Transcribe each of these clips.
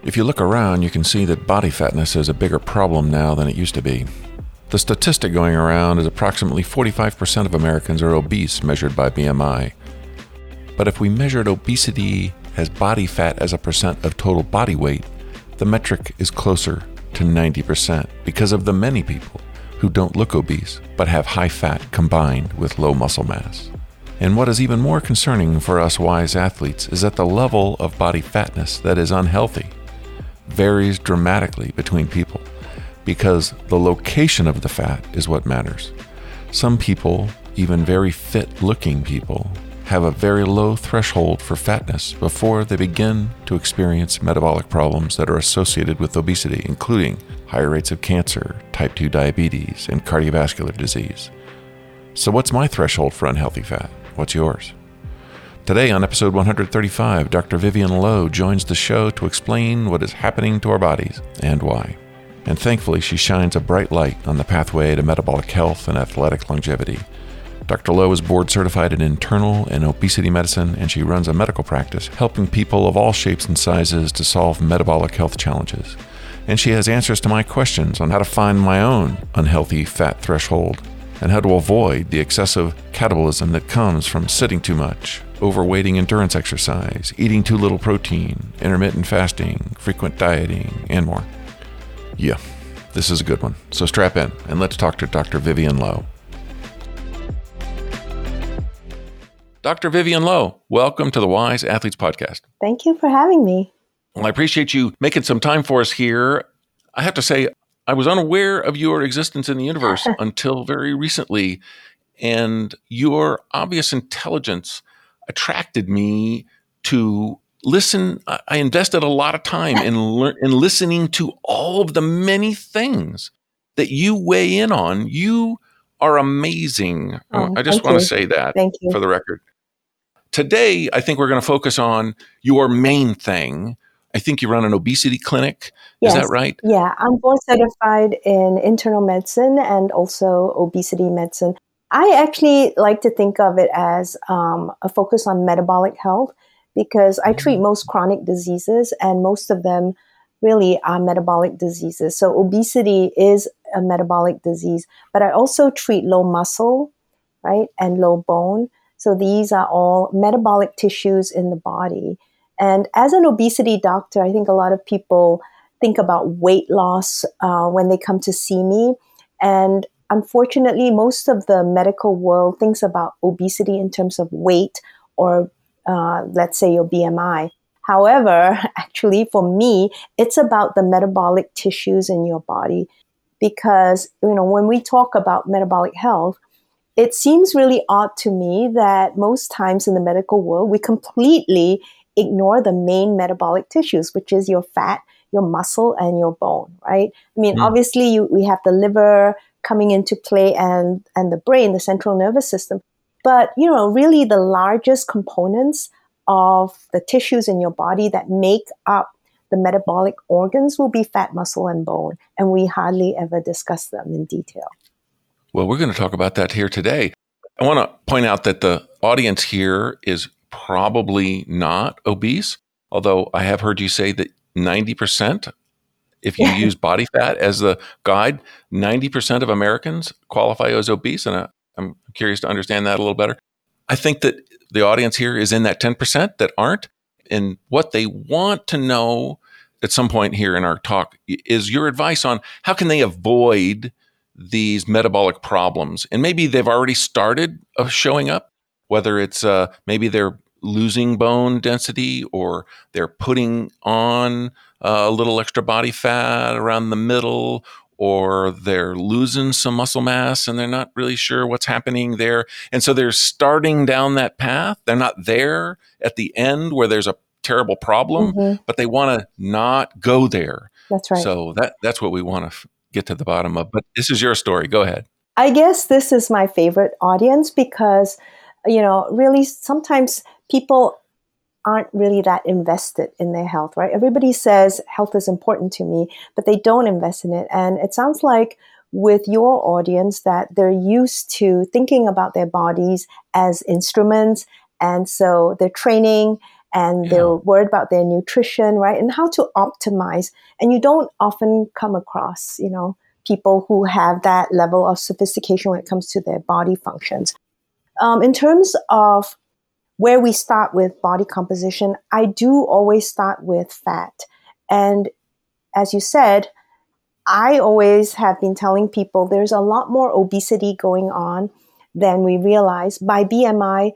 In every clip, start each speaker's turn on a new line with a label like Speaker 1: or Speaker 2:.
Speaker 1: If you look around, you can see that body fatness is a bigger problem now than it used to be. The statistic going around is approximately 45% of Americans are obese measured by BMI. But if we measured obesity as body fat as a percent of total body weight, the metric is closer to 90% because of the many people who don't look obese but have high fat combined with low muscle mass. And what is even more concerning for us wise athletes is that the level of body fatness that is unhealthy varies dramatically between people because the location of the fat is what matters. Some people, even very fit-looking people, have a very low threshold for fatness before they begin to experience metabolic problems that are associated with obesity, including higher rates of cancer, type 2 diabetes, and cardiovascular disease. So what's my threshold for unhealthy fat? What's yours? Today on episode 135, Dr. Vivian Lowe joins the show to explain what is happening to our bodies and why. And thankfully, she shines a bright light on the pathway to metabolic health and athletic longevity. Dr. Lowe is board certified in internal and obesity medicine, and she runs a medical practice helping people of all shapes and sizes to solve metabolic health challenges. And she has answers to my questions on how to find my own unhealthy fat threshold and how to avoid the excessive catabolism that comes from sitting too much, overweighting endurance exercise, eating too little protein, intermittent fasting, frequent dieting, and more. Yeah, this is a good one. So strap in and let's talk to Dr. Vivian Lowe. Dr. Vivian Lowe, welcome to the Wise Athletes Podcast.
Speaker 2: Thank you for having me.
Speaker 1: Well, I appreciate you making some time for us here. I have to say, I was unaware of your existence in the universe until very recently, and your obvious intelligence attracted me to listen. I invested a lot of time in listening to all of the many things that you weigh in on. You are amazing. I just want to say that for the record. Today, I think we're going to focus on your main thing. I think you run an obesity clinic.
Speaker 2: Yes.
Speaker 1: Is that right?
Speaker 2: Yeah, I'm board certified in internal medicine and also obesity medicine. I actually like to think of it as a focus on metabolic health because I treat most chronic diseases and most of them really are metabolic diseases. So obesity is a metabolic disease, but I also treat low muscle, right, and low bone. So these are all metabolic tissues in the body. And as an obesity doctor, I think a lot of people think about weight loss when they come to see me. And unfortunately, most of the medical world thinks about obesity in terms of weight or let's say your BMI. However, actually for me, it's about the metabolic tissues in your body because, when we talk about metabolic health, it seems really odd to me that most times in the medical world, we completely ignore the main metabolic tissues, which is your fat, your muscle, and your bone, right? I mean, obviously, we have the liver coming into play and the brain, the central nervous system. But, really the largest components of the tissues in your body that make up the metabolic organs will be fat, muscle, and bone. And we hardly ever discuss them in detail.
Speaker 1: Well, we're going to talk about that here today. I want to point out that the audience here is probably not obese, although I have heard you say that 90%, if you use body fat as the guide, 90% of Americans qualify as obese, and I'm curious to understand that a little better. I think that the audience here is in that 10% that aren't, and what they want to know at some point here in our talk is your advice on how can they avoid these metabolic problems. And maybe they've already started showing up, whether it's maybe they're losing bone density or they're putting on a little extra body fat around the middle, or they're losing some muscle mass and they're not really sure what's happening there. And so they're starting down that path. They're not there at the end where there's a terrible problem, but they want to not go there.
Speaker 2: That's right.
Speaker 1: So that's what we want to get to the bottom of. But this is your story. Go ahead.
Speaker 2: I guess this is my favorite audience because, really sometimes people aren't really that invested in their health, right? Everybody says health is important to me, but they don't invest in it. And it sounds like with your audience that they're used to thinking about their bodies as instruments. And so they're training and they're worried about their nutrition, right? And how to optimize. And you don't often come across, people who have that level of sophistication when it comes to their body functions. In terms of where we start with body composition, I do always start with fat. And as you said, I always have been telling people there's a lot more obesity going on than we realize. By BMI,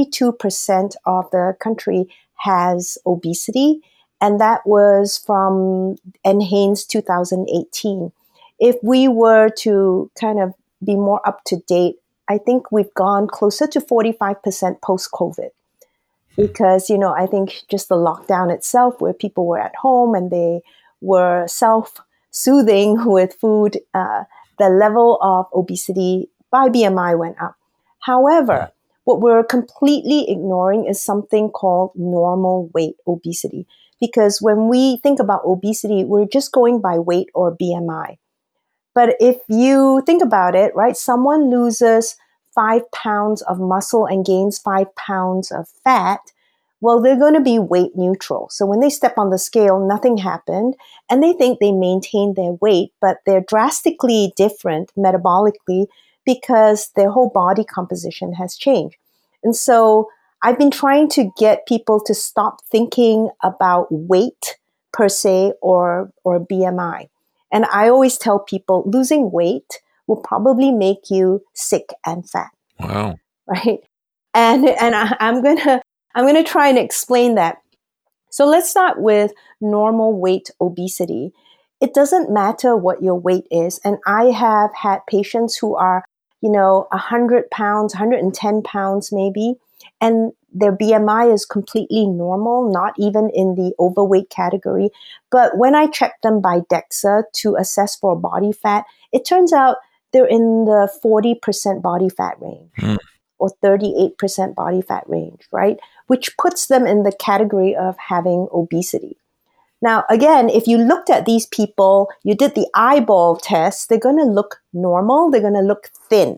Speaker 2: 42% of the country has obesity, and that was from NHANES 2018. If we were to kind of be more up to date, I think we've gone closer to 45% post-COVID. Because, I think just the lockdown itself, where people were at home and they were self-soothing with food, the level of obesity by BMI went up. However, what we're completely ignoring is something called normal weight obesity. Because when we think about obesity, we're just going by weight or BMI. But if you think about it, right, someone loses 5 pounds of muscle and gains 5 pounds of fat, well, they're going to be weight neutral. So when they step on the scale, nothing happened, and they think they maintained their weight, but they're drastically different metabolically because their whole body composition has changed. And so I've been trying to get people to stop thinking about weight per se or BMI. And I always tell people losing weight will probably make you sick and fat.
Speaker 1: Wow.
Speaker 2: Right. And I'm gonna try and explain that. So let's start with normal weight obesity. It doesn't matter what your weight is. And I have had patients who are, 100 pounds, 110 pounds maybe, and their BMI is completely normal, not even in the overweight category. But when I check them by DEXA to assess for body fat, it turns out they're in the 40% body fat range or 38% body fat range, right? Which puts them in the category of having obesity. Now, again, if you looked at these people, you did the eyeball test, they're going to look normal, they're going to look thin.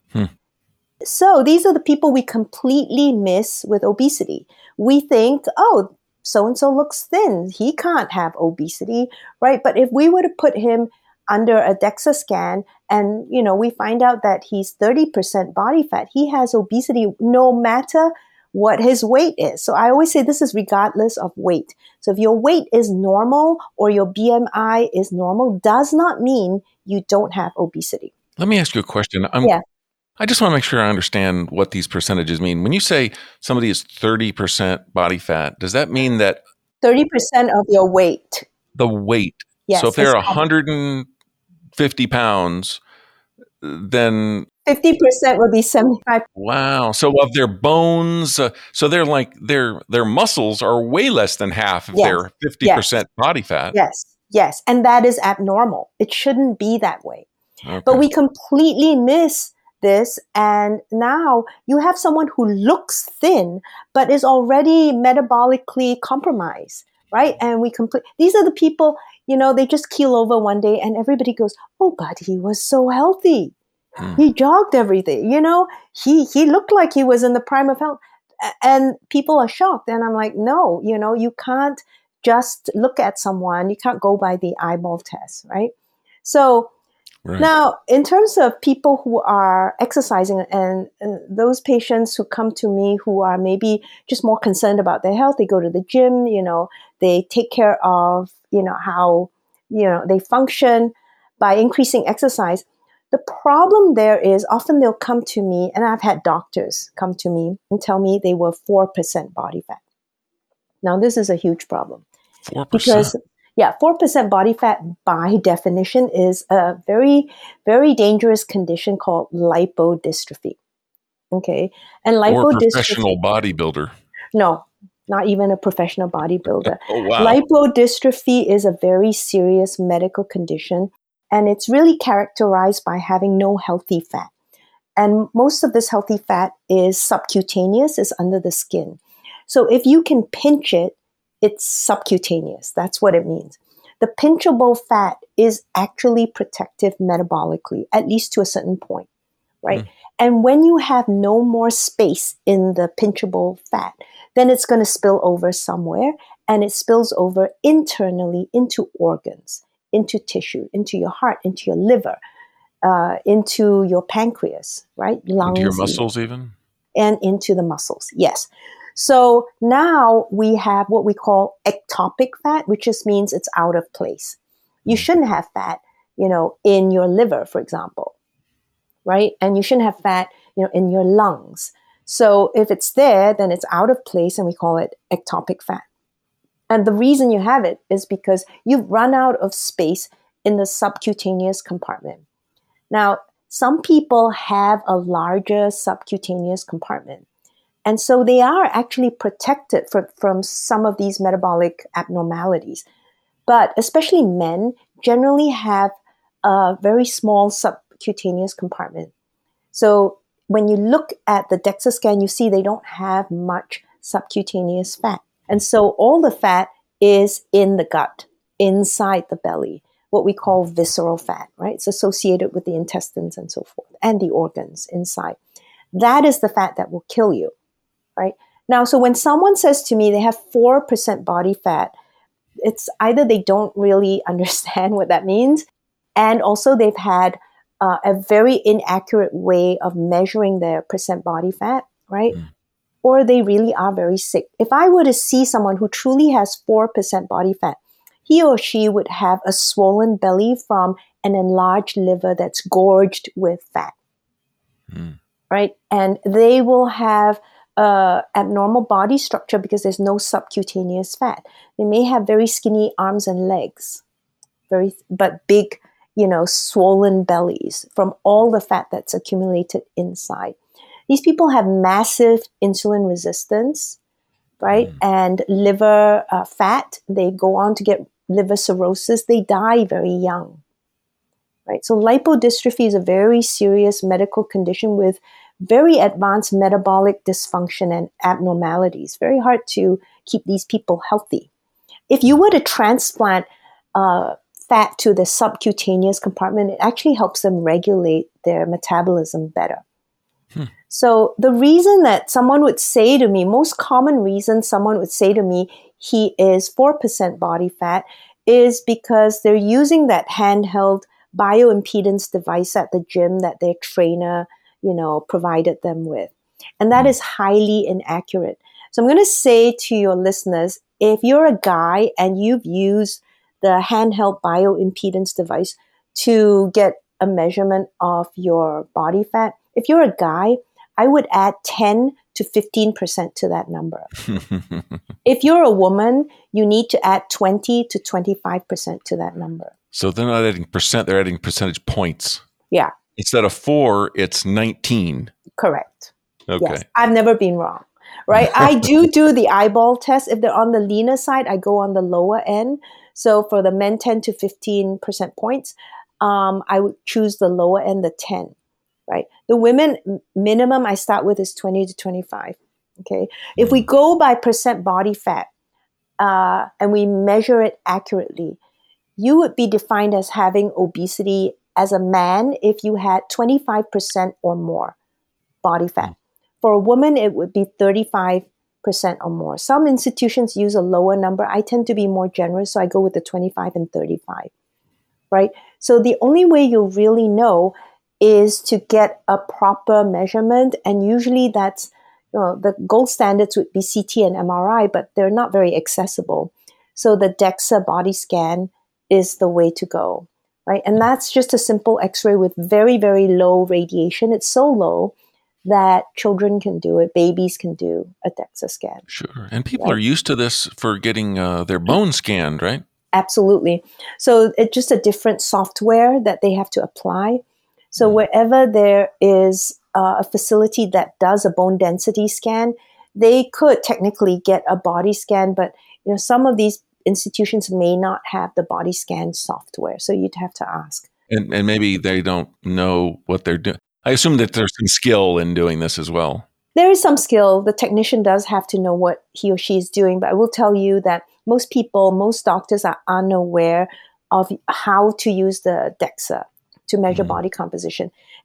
Speaker 2: So these are the people we completely miss with obesity. We think, oh, so-and-so looks thin, he can't have obesity, right? But if we were to put him under a DEXA scan and, we find out that he's 30% body fat, he has obesity no matter what his weight is. So I always say this is regardless of weight. So if your weight is normal or your BMI is normal, does not mean you don't have obesity.
Speaker 1: Let me ask you a question. I just want to make sure I understand what these percentages mean. When you say somebody is 30% body fat, does that mean that
Speaker 2: 30% of your weight?
Speaker 1: The weight.
Speaker 2: Yes.
Speaker 1: So if they're 150 pounds, then
Speaker 2: 50% would be 75.
Speaker 1: Wow. So of their bones, so they're like their muscles are way less than half if they're 50% body fat.
Speaker 2: Yes. And that is abnormal. It shouldn't be that way.
Speaker 1: Okay.
Speaker 2: But we completely miss this. And now you have someone who looks thin, but is already metabolically compromised, right? And these are the people, they just keel over one day and everybody goes, oh, but he was so healthy. He jogged everything, he looked like he was in the prime of health, and people are shocked. And I'm like, no, you can't just look at someone. You can't go by the eyeball test, right? So now in terms of people who are exercising and those patients who come to me who are maybe just more concerned about their health, they go to the gym, they take care of, how, they function by increasing exercise. The problem there is often they'll come to me, and I've had doctors come to me and tell me they were 4% body fat. Now, this is a huge problem.
Speaker 1: 4%?
Speaker 2: Because, 4% body fat by definition is a very, very dangerous condition called lipodystrophy. Okay? And lipodystrophy...
Speaker 1: Or a professional bodybuilder.
Speaker 2: No, not even a professional bodybuilder.
Speaker 1: Oh, wow.
Speaker 2: Lipodystrophy is a very serious medical condition. And it's really characterized by having no healthy fat. And most of this healthy fat is subcutaneous, is under the skin. So if you can pinch it, it's subcutaneous. That's what it means. The pinchable fat is actually protective metabolically, at least to a certain point, right? And when you have no more space in the pinchable fat, then it's going to spill over somewhere, and it spills over internally into organs, into tissue, into your heart, into your liver, into your pancreas, right? Lungs.
Speaker 1: Into your muscles even?
Speaker 2: And into the muscles, yes. So now we have what we call ectopic fat, which just means it's out of place. You shouldn't have fat, in your liver, for example, right? And you shouldn't have fat, in your lungs. So if it's there, then it's out of place, and we call it ectopic fat. And the reason you have it is because you've run out of space in the subcutaneous compartment. Now, some people have a larger subcutaneous compartment. And so they are actually protected from some of these metabolic abnormalities. But especially men generally have a very small subcutaneous compartment. So when you look at the DEXA scan, you see they don't have much subcutaneous fat. And so all the fat is in the gut, inside the belly, what we call visceral fat, right? It's associated with the intestines and so forth, and the organs inside. That is the fat that will kill you, right? Now, so when someone says to me they have 4% body fat, it's either they don't really understand what that means, and also they've had a very inaccurate way of measuring their percent body fat, right? Or they really are very sick. If I were to see someone who truly has 4% body fat, he or she would have a swollen belly from an enlarged liver that's gorged with fat, right? And they will have abnormal body structure because there's no subcutaneous fat. They may have very skinny arms and legs, but big, swollen bellies from all the fat that's accumulated inside. These people have massive insulin resistance, right? And liver fat. They go on to get liver cirrhosis. They die very young, right? So lipodystrophy is a very serious medical condition with very advanced metabolic dysfunction and abnormalities. Very hard to keep these people healthy. If you were to transplant fat to the subcutaneous compartment, it actually helps them regulate their metabolism better. So the reason that someone would say to me, most common reason someone would say to me, he is 4% body fat, is because they're using that handheld bioimpedance device at the gym that their trainer, provided them with. And that is highly inaccurate. So I'm going to say to your listeners, if you're a guy and you've used the handheld bioimpedance device to get a measurement of your body fat, if you're a guy, I would add 10 to 15% to that number. If you're a woman, you need to add 20 to 25% to that number.
Speaker 1: So they're not adding percent, they're adding percentage points.
Speaker 2: Yeah.
Speaker 1: Instead of 4, it's 19.
Speaker 2: Correct.
Speaker 1: Okay.
Speaker 2: Yes. I've never been wrong, right? I do the eyeball test. If they're on the leaner side, I go on the lower end. So for the men, 10 to 15% points, I would choose the lower end, the 10. Right. The women minimum I start with is 20 to 25. Okay. If we go by percent body fat and we measure it accurately, you would be defined as having obesity as a man if you had 25% or more body fat. For a woman, it would be 35% or more. Some institutions use a lower number. I tend to be more generous, so I go with the 25 and 35. Right. So the only way you'll really know is to get a proper measurement. And usually that's, the gold standards would be CT and MRI, but they're not very accessible. So the DEXA body scan is the way to go, right? And that's just a simple x-ray with very, very low radiation. It's so low that children can do it. Babies can do a DEXA scan.
Speaker 1: Sure. And people are used to this for getting their bone scanned, right?
Speaker 2: Absolutely. So it's just a different software that they have to apply. So wherever there is a facility that does a bone density scan, they could technically get a body scan, but some of these institutions may not have the body scan software. So you'd have to ask.
Speaker 1: And maybe they don't know what they're doing. I assume that there's some skill in doing this as well.
Speaker 2: There is some skill. The technician does have to know what he or she is doing, but I will tell you that most doctors are unaware of how to use the DEXA to measure body composition.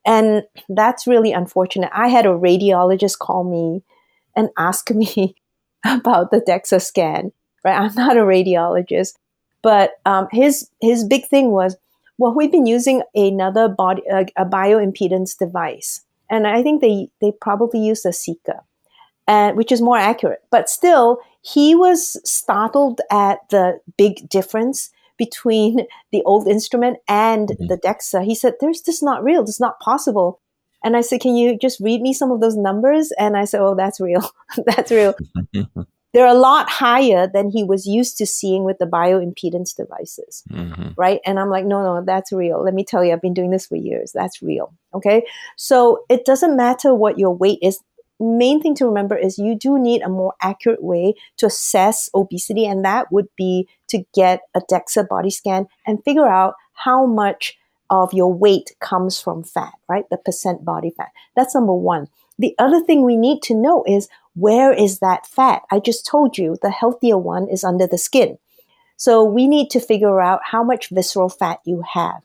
Speaker 2: And that's really unfortunate. I had a radiologist call me and ask me about the DEXA scan, right? I'm not a radiologist, but his big thing was, well, we've been using another body, a bioimpedance device. And I think they probably used a Sika, which is more accurate. But still, he was startled at the big difference between the old instrument and the DEXA. He said, this is not real. This is not possible. And I said, can you just read me some of those numbers? And I said, oh, that's real. That's real. They're a lot higher than he was used to seeing with the bioimpedance devices, right? And I'm like, no, that's real. Let me tell you, I've been doing this for years. That's real, okay? So it doesn't matter what your weight is. Main thing to remember is you do need a more accurate way to assess obesity, and that would be to get a DEXA body scan and figure out how much of your weight comes from fat, right? The percent body fat. That's number one. The other thing we need to know is, where is that fat? I just told you the healthier one is under the skin. So we need to figure out how much visceral fat you have.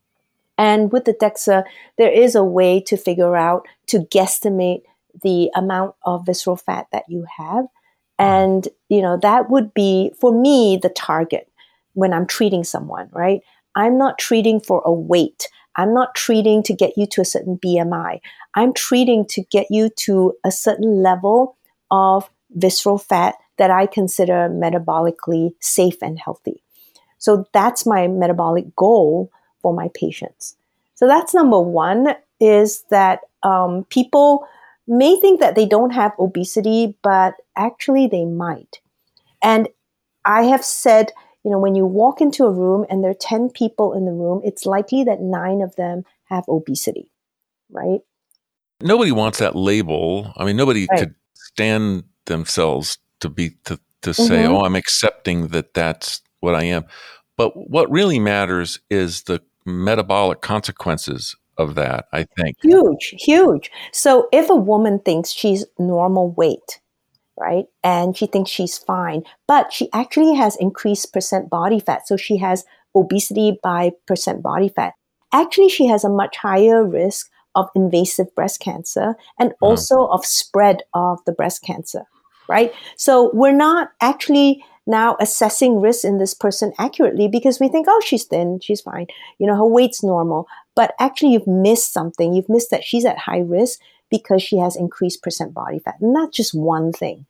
Speaker 2: And with the DEXA, there is a way to figure out, to guesstimate the amount of visceral fat that you have. And, that would be, for me, the target when I'm treating someone, right? I'm not treating for a weight. I'm not treating to get you to a certain BMI. I'm treating to get you to a certain level of visceral fat that I consider metabolically safe and healthy. So that's my metabolic goal for my patients. So that's number one, is that people may think that they don't have obesity, but actually they might. And I have said, when you walk into a room and there are 10 people in the room, it's likely that 9 of them have obesity, right?
Speaker 1: Nobody wants that label. I mean, nobody could stand themselves to say, oh, I'm accepting that that's what I am. But what really matters is the metabolic consequences of that, I think.
Speaker 2: Huge. So if a woman thinks she's normal weight, right, and she thinks she's fine, but she actually has increased percent body fat, so she has obesity by percent body fat, actually she has a much higher risk of invasive breast cancer and also of spread of the breast cancer, right? So we're not actually now assessing risk in this person accurately because we think, oh, she's thin, she's fine, her weight's normal. But actually you've missed something. You've missed that she's at high risk because she has increased percent body fat. And not just one thing.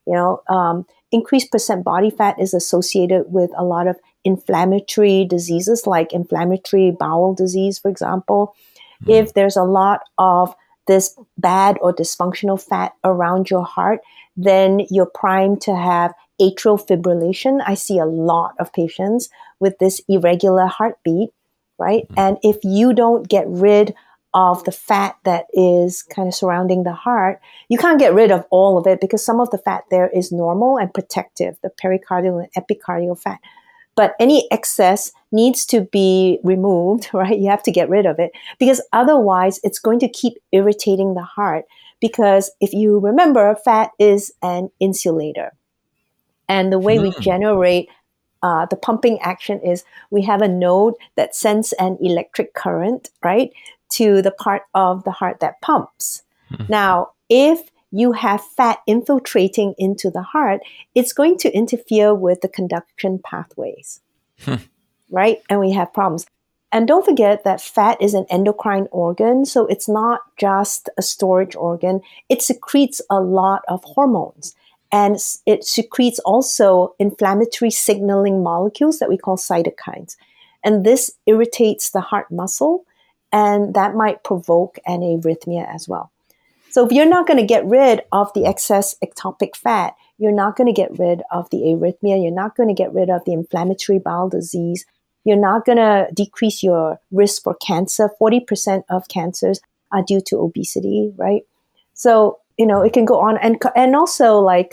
Speaker 2: Increased percent body fat is associated with a lot of inflammatory diseases like inflammatory bowel disease, for example. If there's a lot of this bad or dysfunctional fat around your heart, then you're primed to have atrial fibrillation. I see a lot of patients with this irregular heartbeat, right? And if you don't get rid of the fat that is kind of surrounding the heart, you can't get rid of all of it because some of the fat there is normal and protective, the pericardial and epicardial fat. But any excess needs to be removed, right? You have to get rid of it because otherwise it's going to keep irritating the heart. Because if you remember, fat is an insulator. And the way we generate the pumping action is we have a node that sends an electric current, right, to the part of the heart that pumps. Now, if you have fat infiltrating into the heart, it's going to interfere with the conduction pathways, right? And we have problems. And don't forget that fat is an endocrine organ, so it's not just a storage organ. It secretes a lot of hormones. And it secretes also inflammatory signaling molecules that we call cytokines. And this irritates the heart muscle, and that might provoke an arrhythmia as well. So if you're not going to get rid of the excess ectopic fat, you're not going to get rid of the arrhythmia, you're not going to get rid of the inflammatory bowel disease, you're not going to decrease your risk for cancer. 40% of cancers are due to obesity, right? So, it can go on. And also like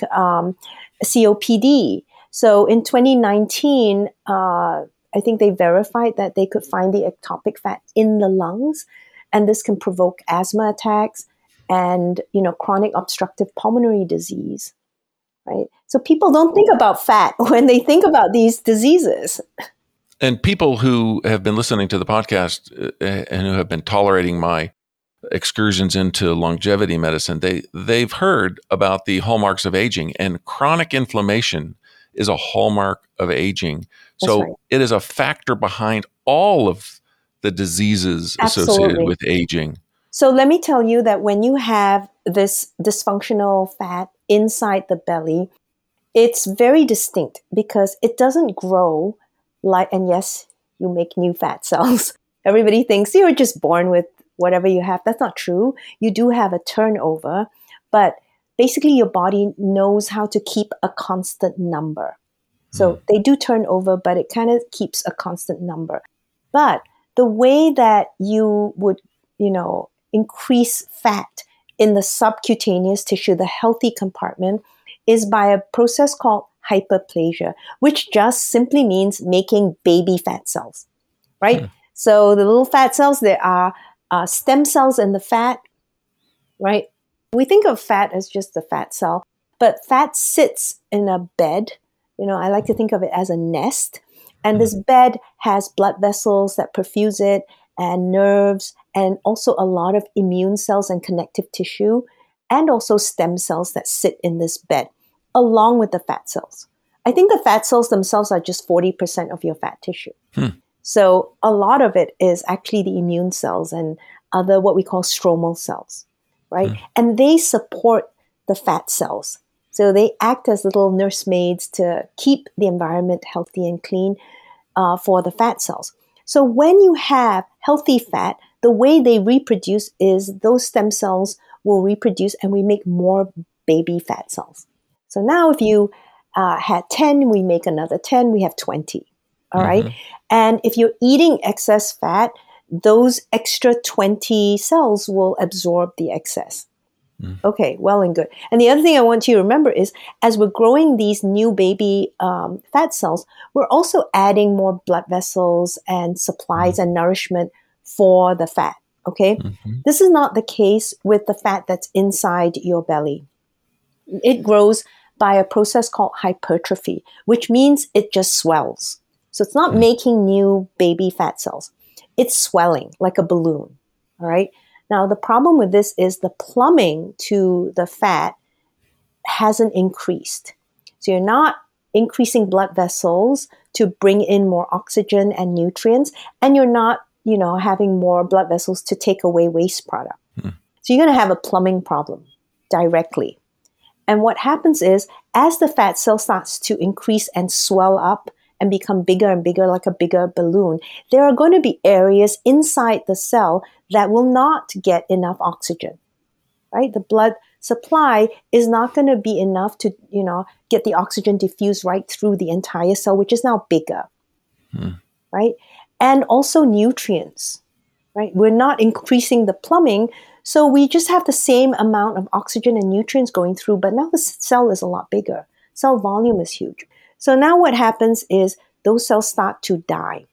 Speaker 2: COPD. So in 2019, I think they verified that they could find the ectopic fat in the lungs, and this can provoke asthma attacks and, chronic obstructive pulmonary disease, right? So people don't think about fat when they think about these diseases.
Speaker 1: And people who have been listening to the podcast and who have been tolerating my excursions into longevity medicine, they've heard about the hallmarks of aging, and chronic inflammation is a hallmark of aging.
Speaker 2: That's
Speaker 1: So
Speaker 2: right.
Speaker 1: it is a factor behind all of the diseases associated
Speaker 2: Absolutely.
Speaker 1: with aging.
Speaker 2: So let me tell you that when you have this dysfunctional fat inside the belly, it's very distinct because it doesn't grow like, and yes, you make new fat cells. Everybody thinks you're just born with whatever you have. That's not true. You do have a turnover, but basically your body knows how to keep a constant number. So they do turn over, but it kind of keeps a constant number. But the way that you would, increase fat in the subcutaneous tissue, the healthy compartment, is by a process called hyperplasia, which just simply means making baby fat cells, right? So the little fat cells, there are stem cells in the fat, right? We think of fat as just the fat cell, but fat sits in a bed. I like to think of it as a nest. And this bed has blood vessels that perfuse it, and nerves, and also a lot of immune cells and connective tissue, and also stem cells that sit in this bed, along with the fat cells. I think the fat cells themselves are just 40% of your fat tissue. So a lot of it is actually the immune cells and other what we call stromal cells, right? And they support the fat cells. So they act as little nursemaids to keep the environment healthy and clean for the fat cells. So when you have healthy fat, the way they reproduce is those stem cells will reproduce and we make more baby fat cells. So now if you had 10, we make another 10, we have 20. All right. And if you're eating excess fat, those extra 20 cells will absorb the excess. Okay, well and good. And the other thing I want you to remember is as we're growing these new baby fat cells, we're also adding more blood vessels and supplies and nourishment for the fat. Okay, this is not the case with the fat that's inside your belly. It grows by a process called hypertrophy, which means it just swells. So it's not making new baby fat cells. It's swelling like a balloon. All right. Now, the problem with this is the plumbing to the fat hasn't increased. So you're not increasing blood vessels to bring in more oxygen and nutrients, and you're not, having more blood vessels to take away waste product. So you're going to have a plumbing problem directly. And what happens is, as the fat cell starts to increase and swell up and become bigger and bigger, like a bigger balloon, there are going to be areas inside the cell that will not get enough oxygen, right? The blood supply is not going to be enough to, get the oxygen diffused right through the entire cell, which is now bigger, right? And also nutrients, right? We're not increasing the plumbing, so we just have the same amount of oxygen and nutrients going through, but now the cell is a lot bigger. Cell volume is huge. So now what happens is those cells start to die.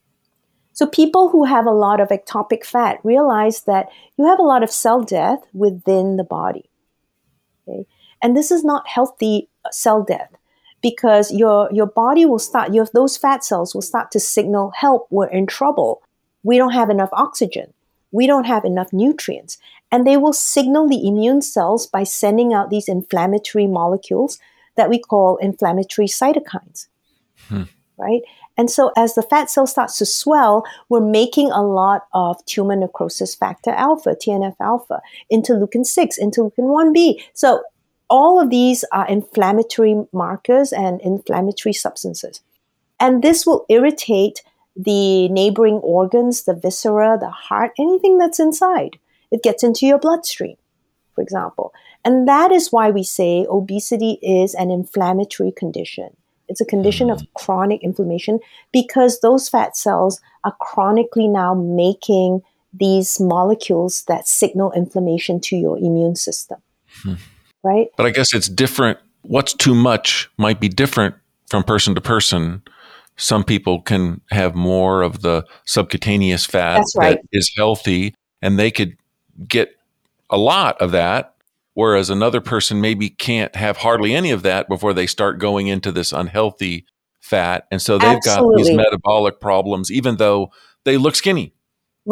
Speaker 2: So people who have a lot of ectopic fat realize that you have a lot of cell death within the body. Okay? And this is not healthy cell death because your body will start, those fat cells will start to signal, help, we're in trouble. We don't have enough oxygen. We don't have enough nutrients. And they will signal the immune cells by sending out these inflammatory molecules that we call inflammatory cytokines, right? And so as the fat cell starts to swell, we're making a lot of tumor necrosis factor alpha, TNF alpha, interleukin 6, interleukin 1b. So all of these are inflammatory markers and inflammatory substances. And this will irritate the neighboring organs, the viscera, the heart, anything that's inside. It gets into your bloodstream, for example. And that is why we say obesity is an inflammatory condition. It's a condition of chronic inflammation because those fat cells are chronically now making these molecules that signal inflammation to your immune system, right?
Speaker 1: But I guess it's different. What's too much might be different from person to person. Some people can have more of the subcutaneous fat that is healthy, and they could get a lot of that. Whereas another person maybe can't have hardly any of that before they start going into this unhealthy fat. And so they've got these metabolic problems, even though they look skinny.
Speaker 2: Right.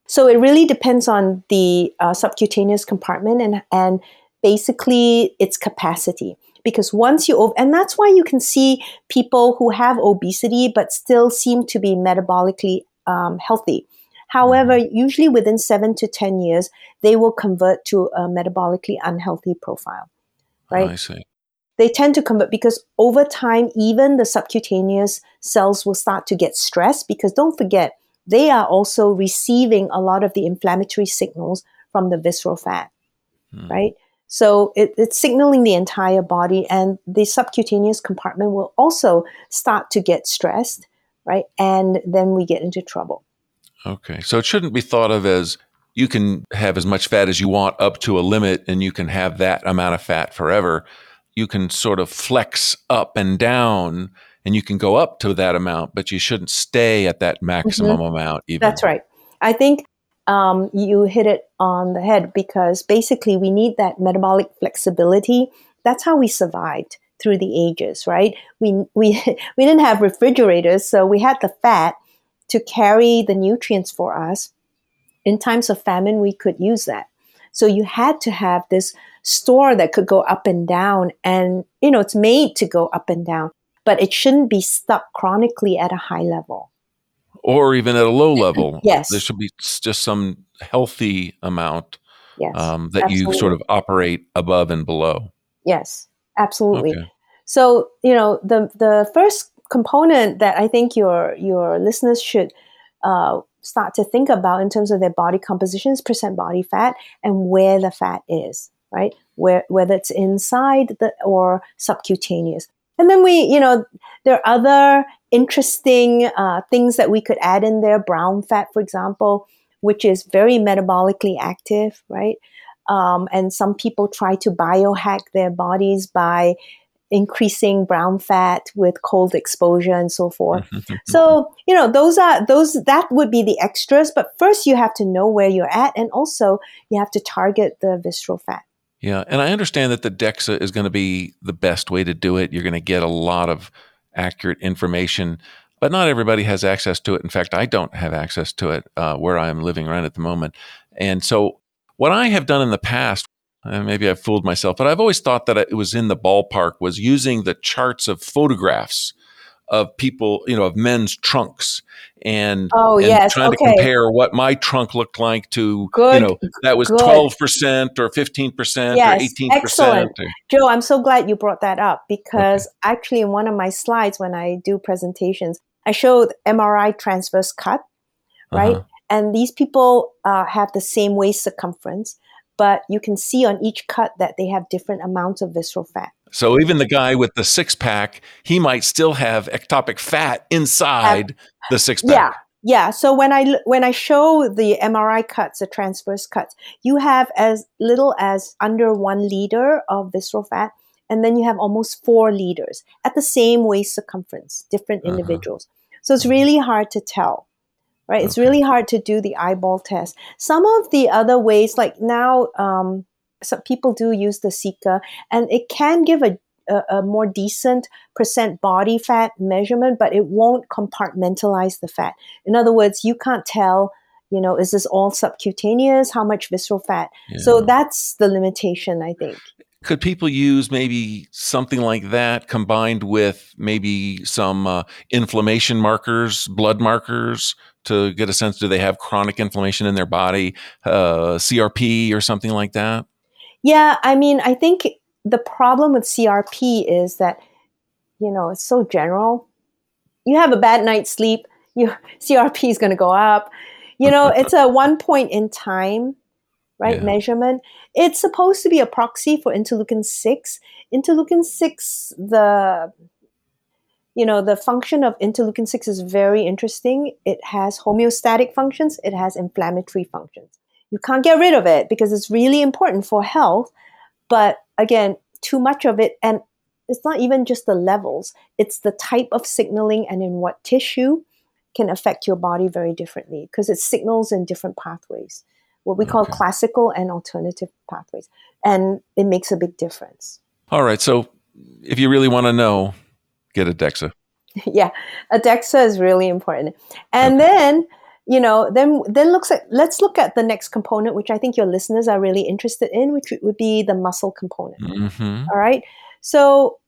Speaker 2: So it really depends on the subcutaneous compartment and basically its capacity. Because once and that's why you can see people who have obesity but still seem to be metabolically healthy. However, usually within 7 to 10 years, they will convert to a metabolically unhealthy profile, right?
Speaker 1: I see.
Speaker 2: They tend to convert because over time, even the subcutaneous cells will start to get stressed because don't forget, they are also receiving a lot of the inflammatory signals from the visceral fat, right? So it's signaling the entire body, and the subcutaneous compartment will also start to get stressed, right? And then we get into trouble.
Speaker 1: Okay. So it shouldn't be thought of as you can have as much fat as you want up to a limit and you can have that amount of fat forever. You can sort of flex up and down and you can go up to that amount, but you shouldn't stay at that maximum amount even.
Speaker 2: That's right. I think you hit it on the head because basically we need that metabolic flexibility. That's how we survived through the ages, right? We didn't have refrigerators, so we had the fat to carry the nutrients for us. In times of famine, we could use that. So you had to have this store that could go up and down, and it's made to go up and down, but it shouldn't be stuck chronically at a high level.
Speaker 1: Or even at a low level.
Speaker 2: Yes.
Speaker 1: There should be just some healthy amount that
Speaker 2: absolutely.
Speaker 1: you sort of operate above and below.
Speaker 2: Yes, absolutely.
Speaker 1: Okay.
Speaker 2: So, the first component that I think your listeners should start to think about in terms of their body composition is percent body fat and where the fat is, right? Whether it's inside or subcutaneous. And then there are other interesting things that we could add in there. Brown fat, for example, which is very metabolically active, right? And some people try to biohack their bodies by increasing brown fat with cold exposure and so forth. So, that would be the extras. But first you have to know where you're at. And also you have to target the visceral fat.
Speaker 1: Yeah. And I understand that the DEXA is going to be the best way to do it. You're going to get a lot of accurate information, but not everybody has access to it. In fact, I don't have access to it where I'm living right at the moment. And so what I have done in the past, and maybe I've fooled myself, but I've always thought that it was in the ballpark, was using the charts of photographs of people, of men's trunks and trying to compare what my trunk looked like to, that was 12% or 15% or 18%.
Speaker 2: Excellent. Joe, I'm so glad you brought that up because actually in one of my slides when I do presentations, I showed MRI transverse cut, right? And these people have the same waist circumference, but you can see on each cut that they have different amounts of visceral fat.
Speaker 1: So even the guy with the six-pack, he might still have ectopic fat inside the six-pack.
Speaker 2: Yeah. So when I show the MRI cuts, the transverse cuts, you have as little as under 1 liter of visceral fat, and then you have almost 4 liters at the same waist circumference, different individuals. So it's really hard to tell. Right? It's really hard to do the eyeball test. Some of the other ways, like now, some people do use the Sika, and it can give a more decent percent body fat measurement, but it won't compartmentalize the fat. In other words, you can't tell, is this all subcutaneous? How much visceral fat? Yeah. So that's the limitation, I think.
Speaker 1: Could people use maybe something like that combined with maybe some inflammation markers, blood markers, to get a sense, do they have chronic inflammation in their body, CRP or something like that?
Speaker 2: Yeah, I mean, I think the problem with CRP is that, it's so general. You have a bad night's sleep, your CRP is going to go up. It's a one point in time, right, measurement. It's supposed to be a proxy for interleukin 6. Interleukin 6, the function of interleukin 6 is very interesting. It has homeostatic functions. It has inflammatory functions. You can't get rid of it because it's really important for health. But again, too much of it, and it's not even just the levels. It's the type of signaling and in what tissue can affect your body very differently because it signals in different pathways, what we call classical and alternative pathways. And it makes a big difference.
Speaker 1: All right. So if you really want to know, get a DEXA.
Speaker 2: Yeah, a DEXA is really important. And then then let's look at the next component, which I think your listeners are really interested in, which would be the muscle component.
Speaker 1: Mm-hmm.
Speaker 2: All right. So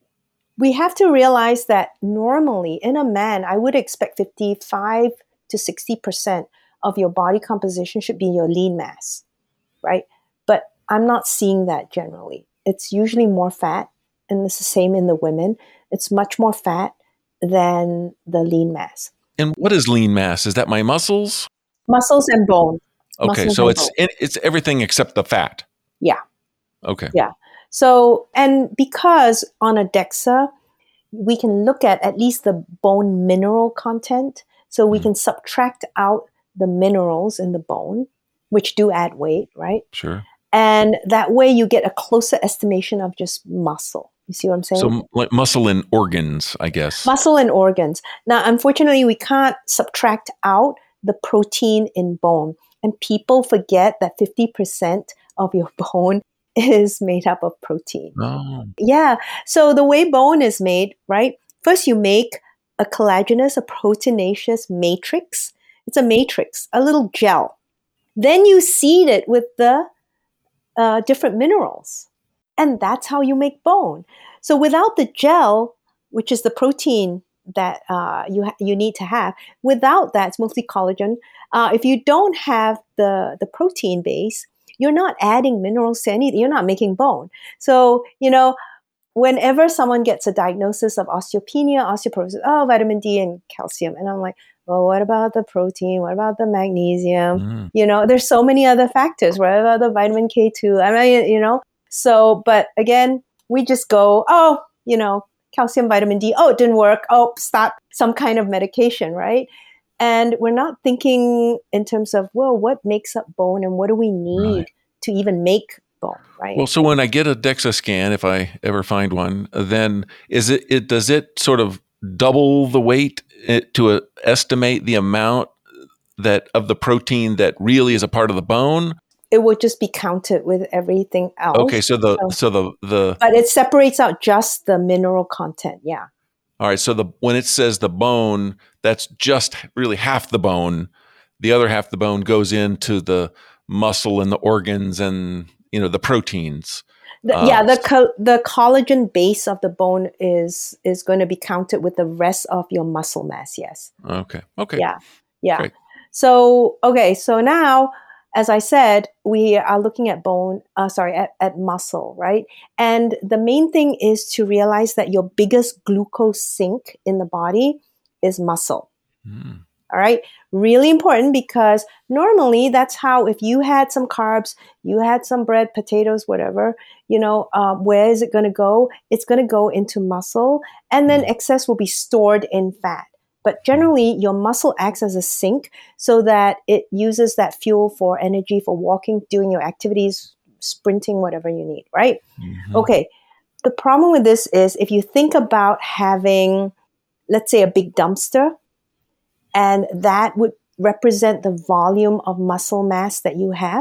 Speaker 2: we have to realize that normally in a man, I would expect 55 to 60% of your body composition should be your lean mass, right? But I'm not seeing that generally. It's usually more fat, and it's the same in the women. It's much more fat than the lean mass.
Speaker 1: And what is lean mass? Is that my muscles?
Speaker 2: Muscles and bone.
Speaker 1: Okay,
Speaker 2: Muscles
Speaker 1: so
Speaker 2: and
Speaker 1: it's everything except the fat.
Speaker 2: Yeah.
Speaker 1: Okay.
Speaker 2: Yeah. So, and because on a DEXA, we can look at least the bone mineral content. So we can subtract out the minerals in the bone, which do add weight, right?
Speaker 1: Sure.
Speaker 2: And that way you get a closer estimation of just muscle. You see what I'm saying?
Speaker 1: So like muscle and organs, I guess.
Speaker 2: Muscle and organs. Now, unfortunately, we can't subtract out the protein in bone. And people forget that 50% of your bone is made up of protein.
Speaker 1: Oh.
Speaker 2: Yeah. So the way bone is made, right? First, you make a collagenous, a proteinaceous matrix. It's a matrix, a little gel. Then you seed it with the different minerals. And that's how you make bone. So without the gel, which is the protein that you need to have, without that, it's mostly collagen. If you don't have the protein base, you're not adding minerals to anything. You're not making bone. So, whenever someone gets a diagnosis of osteopenia, osteoporosis, vitamin D and calcium. And I'm like, well, what about the protein? What about the magnesium? There's so many other factors. What about the vitamin K2? I mean, so, but again, we just go, calcium, vitamin D. Oh, it didn't work. Oh, start some kind of medication, right? And we're not thinking in terms of, well, what makes up bone and what do we need to even make bone, right?
Speaker 1: Well, so when I get a DEXA scan, if I ever find one, then does it sort of double the weight to estimate the amount that of the protein that really is a part of the bone?
Speaker 2: It would just be counted with everything else.
Speaker 1: Okay, so the
Speaker 2: but it separates out just the mineral content. Yeah.
Speaker 1: All right, so when it says the bone, that's just really half the bone. The other half of the bone goes into the muscle and the organs and the proteins.
Speaker 2: The collagen base of the bone is going to be counted with the rest of your muscle mass. Yes.
Speaker 1: Okay.
Speaker 2: Yeah.
Speaker 1: Great.
Speaker 2: So now, as I said, we are looking at at muscle, right? And the main thing is to realize that your biggest glucose sink in the body is muscle. All right. Really important, because normally that's how, if you had some carbs, you had some bread, potatoes, whatever, where is it going to go? It's going to go into muscle, and then excess will be stored in fat. But generally, your muscle acts as a sink so that it uses that fuel for energy, for walking, doing your activities, sprinting, whatever you need, right? Mm-hmm. Okay. The problem with this is if you think about having, let's say, a big dumpster, and that would represent the volume of muscle mass that you have.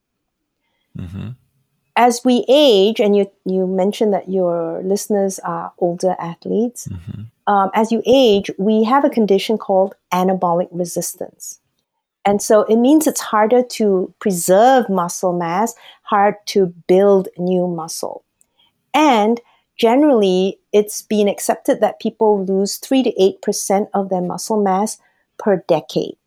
Speaker 2: Mm-hmm. As we age, and you mentioned that your listeners are older athletes, mm-hmm. As you age, we have a condition called anabolic resistance. And so it means it's harder to preserve muscle mass, hard to build new muscle. And generally, it's been accepted that people lose 3 to 8% of their muscle mass per decade.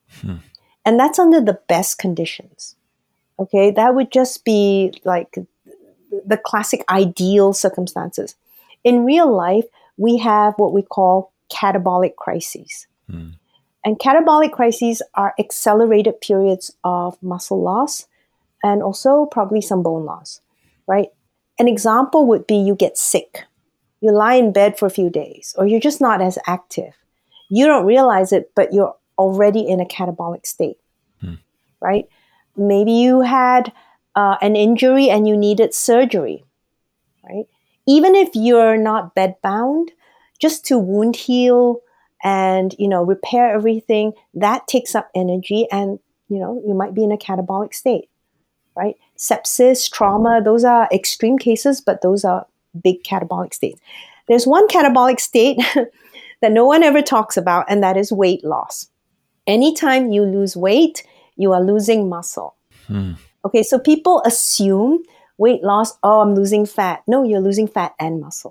Speaker 2: And that's under the best conditions. Okay, that would just be like the classic ideal circumstances. In real life, we have what we call catabolic crises. And catabolic crises are accelerated periods of muscle loss and also probably some bone loss, right? An example would be you get sick. You lie in bed for a few days, or you're just not as active. You don't realize it, but you're already in a catabolic state, right? Maybe you had an injury and you needed surgery, right? Even if you're not bedbound, just to wound heal and, repair everything, that takes up energy, and, you might be in a catabolic state, right? Sepsis, trauma, those are extreme cases, but those are big catabolic states. There's one catabolic state that no one ever talks about, and that is weight loss. Anytime you lose weight, you are losing muscle. Okay, so people assume weight loss, oh, I'm losing fat. No, you're losing fat and muscle.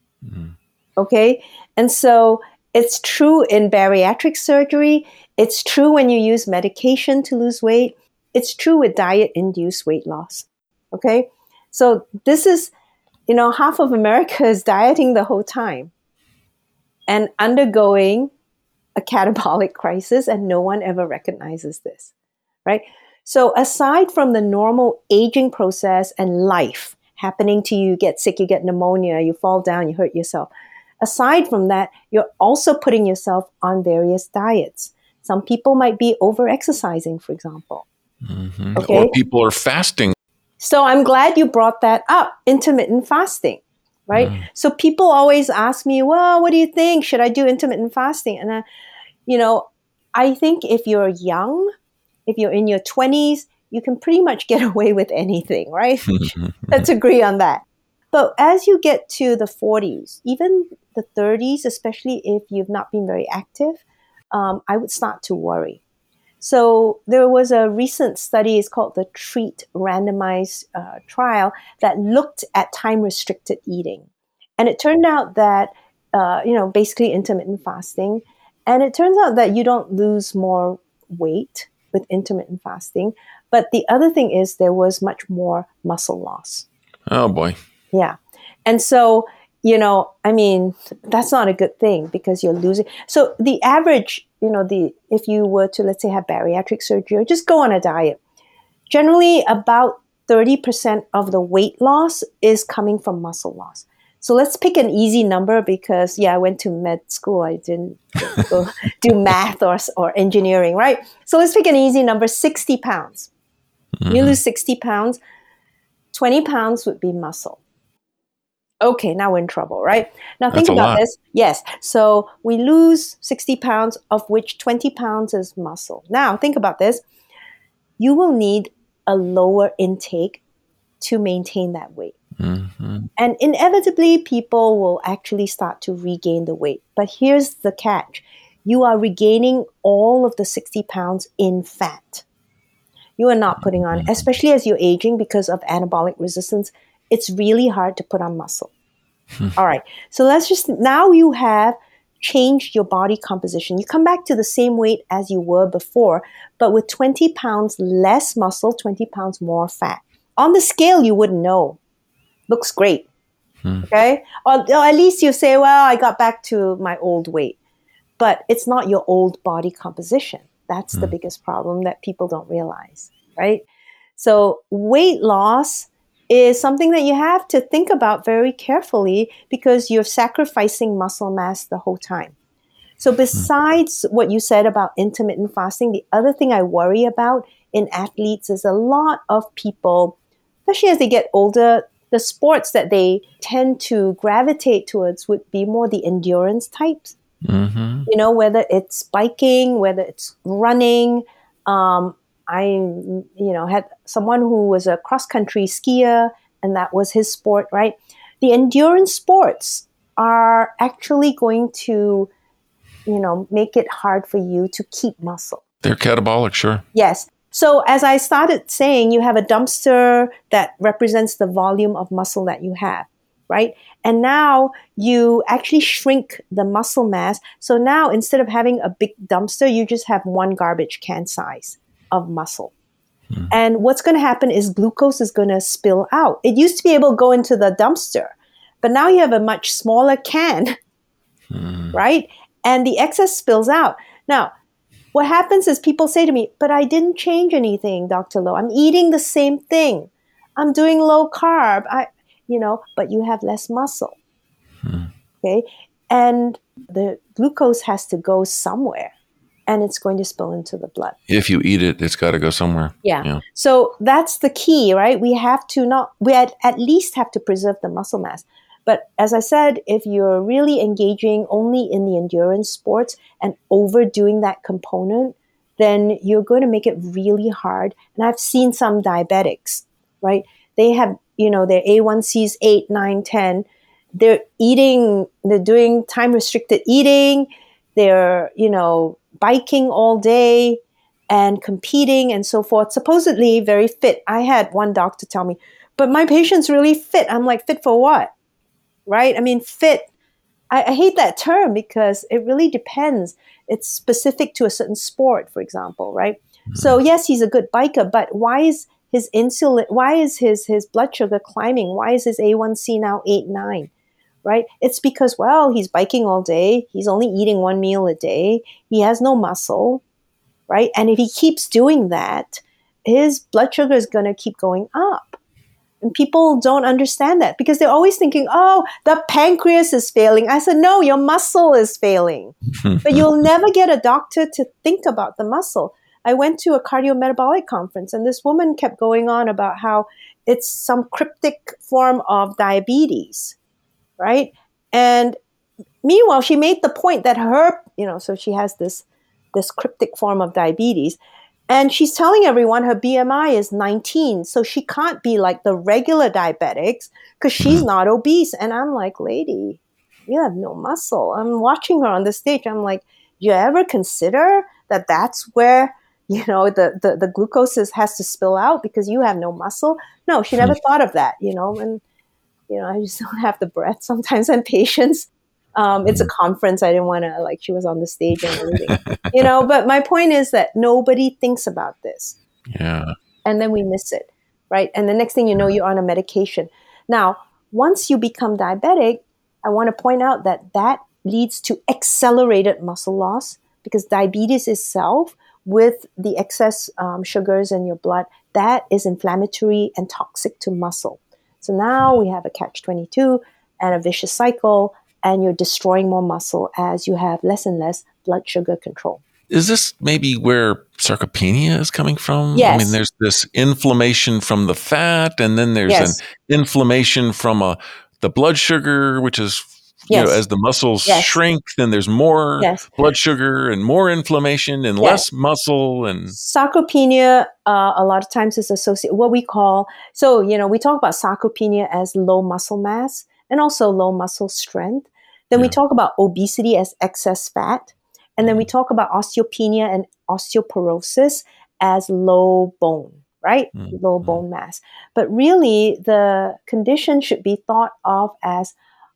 Speaker 2: Okay, and so it's true in bariatric surgery. It's true when you use medication to lose weight. It's true with diet-induced weight loss. Okay, so this is, half of America is dieting the whole time and undergoing a catabolic crisis, and no one ever recognizes this, right? So aside from the normal aging process and life happening to you, you get sick, you get pneumonia, you fall down, you hurt yourself. Aside from that, you're also putting yourself on various diets. Some people might be over-exercising, for example. Okay?
Speaker 1: Or people are fasting.
Speaker 2: So I'm glad you brought that up, intermittent fasting, right? So people always ask me, well, what do you think? Should I do intermittent fasting? And, I think if you're young, if you're in your 20s, you can pretty much get away with anything, right? Let's agree on that. But as you get to the 40s, even the 30s, especially if you've not been very active, I would start to worry. So there was a recent study, it's called the TREAT randomized trial, that looked at time-restricted eating. And it turned out that, basically intermittent fasting, and it turns out that you don't lose more weight with intermittent fasting. But the other thing is there was much more muscle loss.
Speaker 1: Oh, boy.
Speaker 2: Yeah. And so, that's not a good thing because you're losing. So the average, if you were to, let's say, have bariatric surgery or just go on a diet, generally about 30% of the weight loss is coming from muscle loss. So let's pick an easy number because, I went to med school. I didn't go do math or engineering, right? So let's pick an easy number, 60 pounds. You lose 60 pounds, 20 pounds would be muscle. Okay, now we're in trouble, right? Now think about this. Yes, so we lose 60 pounds, of which 20 pounds is muscle. Now think about this. You will need a lower intake to maintain that weight. And inevitably, people will actually start to regain the weight. But here's the catch. You are regaining all of the 60 pounds in fat. You are not putting on, especially as you're aging because of anabolic resistance, it's really hard to put on muscle. All right. So now you have changed your body composition. You come back to the same weight as you were before, but with 20 pounds less muscle, 20 pounds more fat. On the scale, you wouldn't know. Looks great. Okay. Or at least you say, well, I got back to my old weight, but it's not your old body composition. That's the biggest problem that people don't realize, right? So weight loss is something that you have to think about very carefully because you're sacrificing muscle mass the whole time. So besides what you said about intermittent fasting, the other thing I worry about in athletes is a lot of people, especially as they get older, the sports that they tend to gravitate towards would be more the endurance types. Whether it's biking, whether it's running. I had someone who was a cross-country skier, and that was his sport, right? The endurance sports are actually going to, make it hard for you to keep muscle.
Speaker 1: They're catabolic, sure.
Speaker 2: Yes. So as I started saying, you have a dumpster that represents the volume of muscle that you have, right? And now you actually shrink the muscle mass. So now instead of having a big dumpster, you just have one garbage can size of muscle. And what's going to happen is glucose is going to spill out. It used to be able to go into the dumpster, but now you have a much smaller can, right? And the excess spills out. Now, what happens is people say to me, but I didn't change anything, Dr. Loh. I'm eating the same thing. I'm doing low carb, but you have less muscle. Okay. And the glucose has to go somewhere. And it's going to spill into the blood.
Speaker 1: If you eat it, it's got to go somewhere.
Speaker 2: Yeah. So that's the key, right? We at least have to preserve the muscle mass. But as I said, if you're really engaging only in the endurance sports and overdoing that component, then you're going to make it really hard. And I've seen some diabetics, right? They have, their A1Cs 8, 9, 10. They're doing time-restricted eating. They're, biking all day and competing and so forth, supposedly very fit. I had one doctor tell me, but my patient's really fit. I'm like, fit for what? Right? I mean, fit. I hate that term because it really depends. It's specific to a certain sport, for example, right? So yes, he's a good biker, but why is his insulin, why is his blood sugar climbing? Why is his A1C now 8, 9? Right? It's because, well, he's biking all day. He's only eating one meal a day. He has no muscle, right? And if he keeps doing that, his blood sugar is going to keep going up. And people don't understand that because they're always thinking, oh, the pancreas is failing. I said, no, your muscle is failing. But you'll never get a doctor to think about the muscle. I went to a cardiometabolic conference and this woman kept going on about how it's some cryptic form of diabetes, right? And meanwhile, she made the point that her, so she has this cryptic form of diabetes. And she's telling everyone her BMI is 19. So she can't be like the regular diabetics because she's not obese. And I'm like, lady, you have no muscle. I'm watching her on the stage. I'm like, do you ever consider that that's where, the glucose has to spill out because you have no muscle? No, she never thought of that, and, I just don't have the breath sometimes and patience. It's a conference. I didn't want to, she was on the stage and everything, but my point is that nobody thinks about this.
Speaker 1: Yeah.
Speaker 2: And then we miss it, right? And the next thing you know, you're on a medication. Now, once you become diabetic, I want to point out that leads to accelerated muscle loss because diabetes itself, with the excess sugars in your blood, that is inflammatory and toxic to muscle. So now we have a catch-22 and a vicious cycle, and you're destroying more muscle as you have less and less blood sugar control.
Speaker 1: Is this maybe where sarcopenia is coming from?
Speaker 2: Yes.
Speaker 1: I mean, there's this inflammation from the fat, and then there's an inflammation from the blood sugar, which is, as the muscles shrink, then there's more blood sugar and more inflammation and less muscle. And
Speaker 2: sarcopenia, a lot of times is associated what we call, we talk about sarcopenia as low muscle mass and also low muscle strength. Then we talk about obesity as excess fat. And then we talk about osteopenia and osteoporosis as low bone, right? Low bone mass. But really, the condition should be thought of as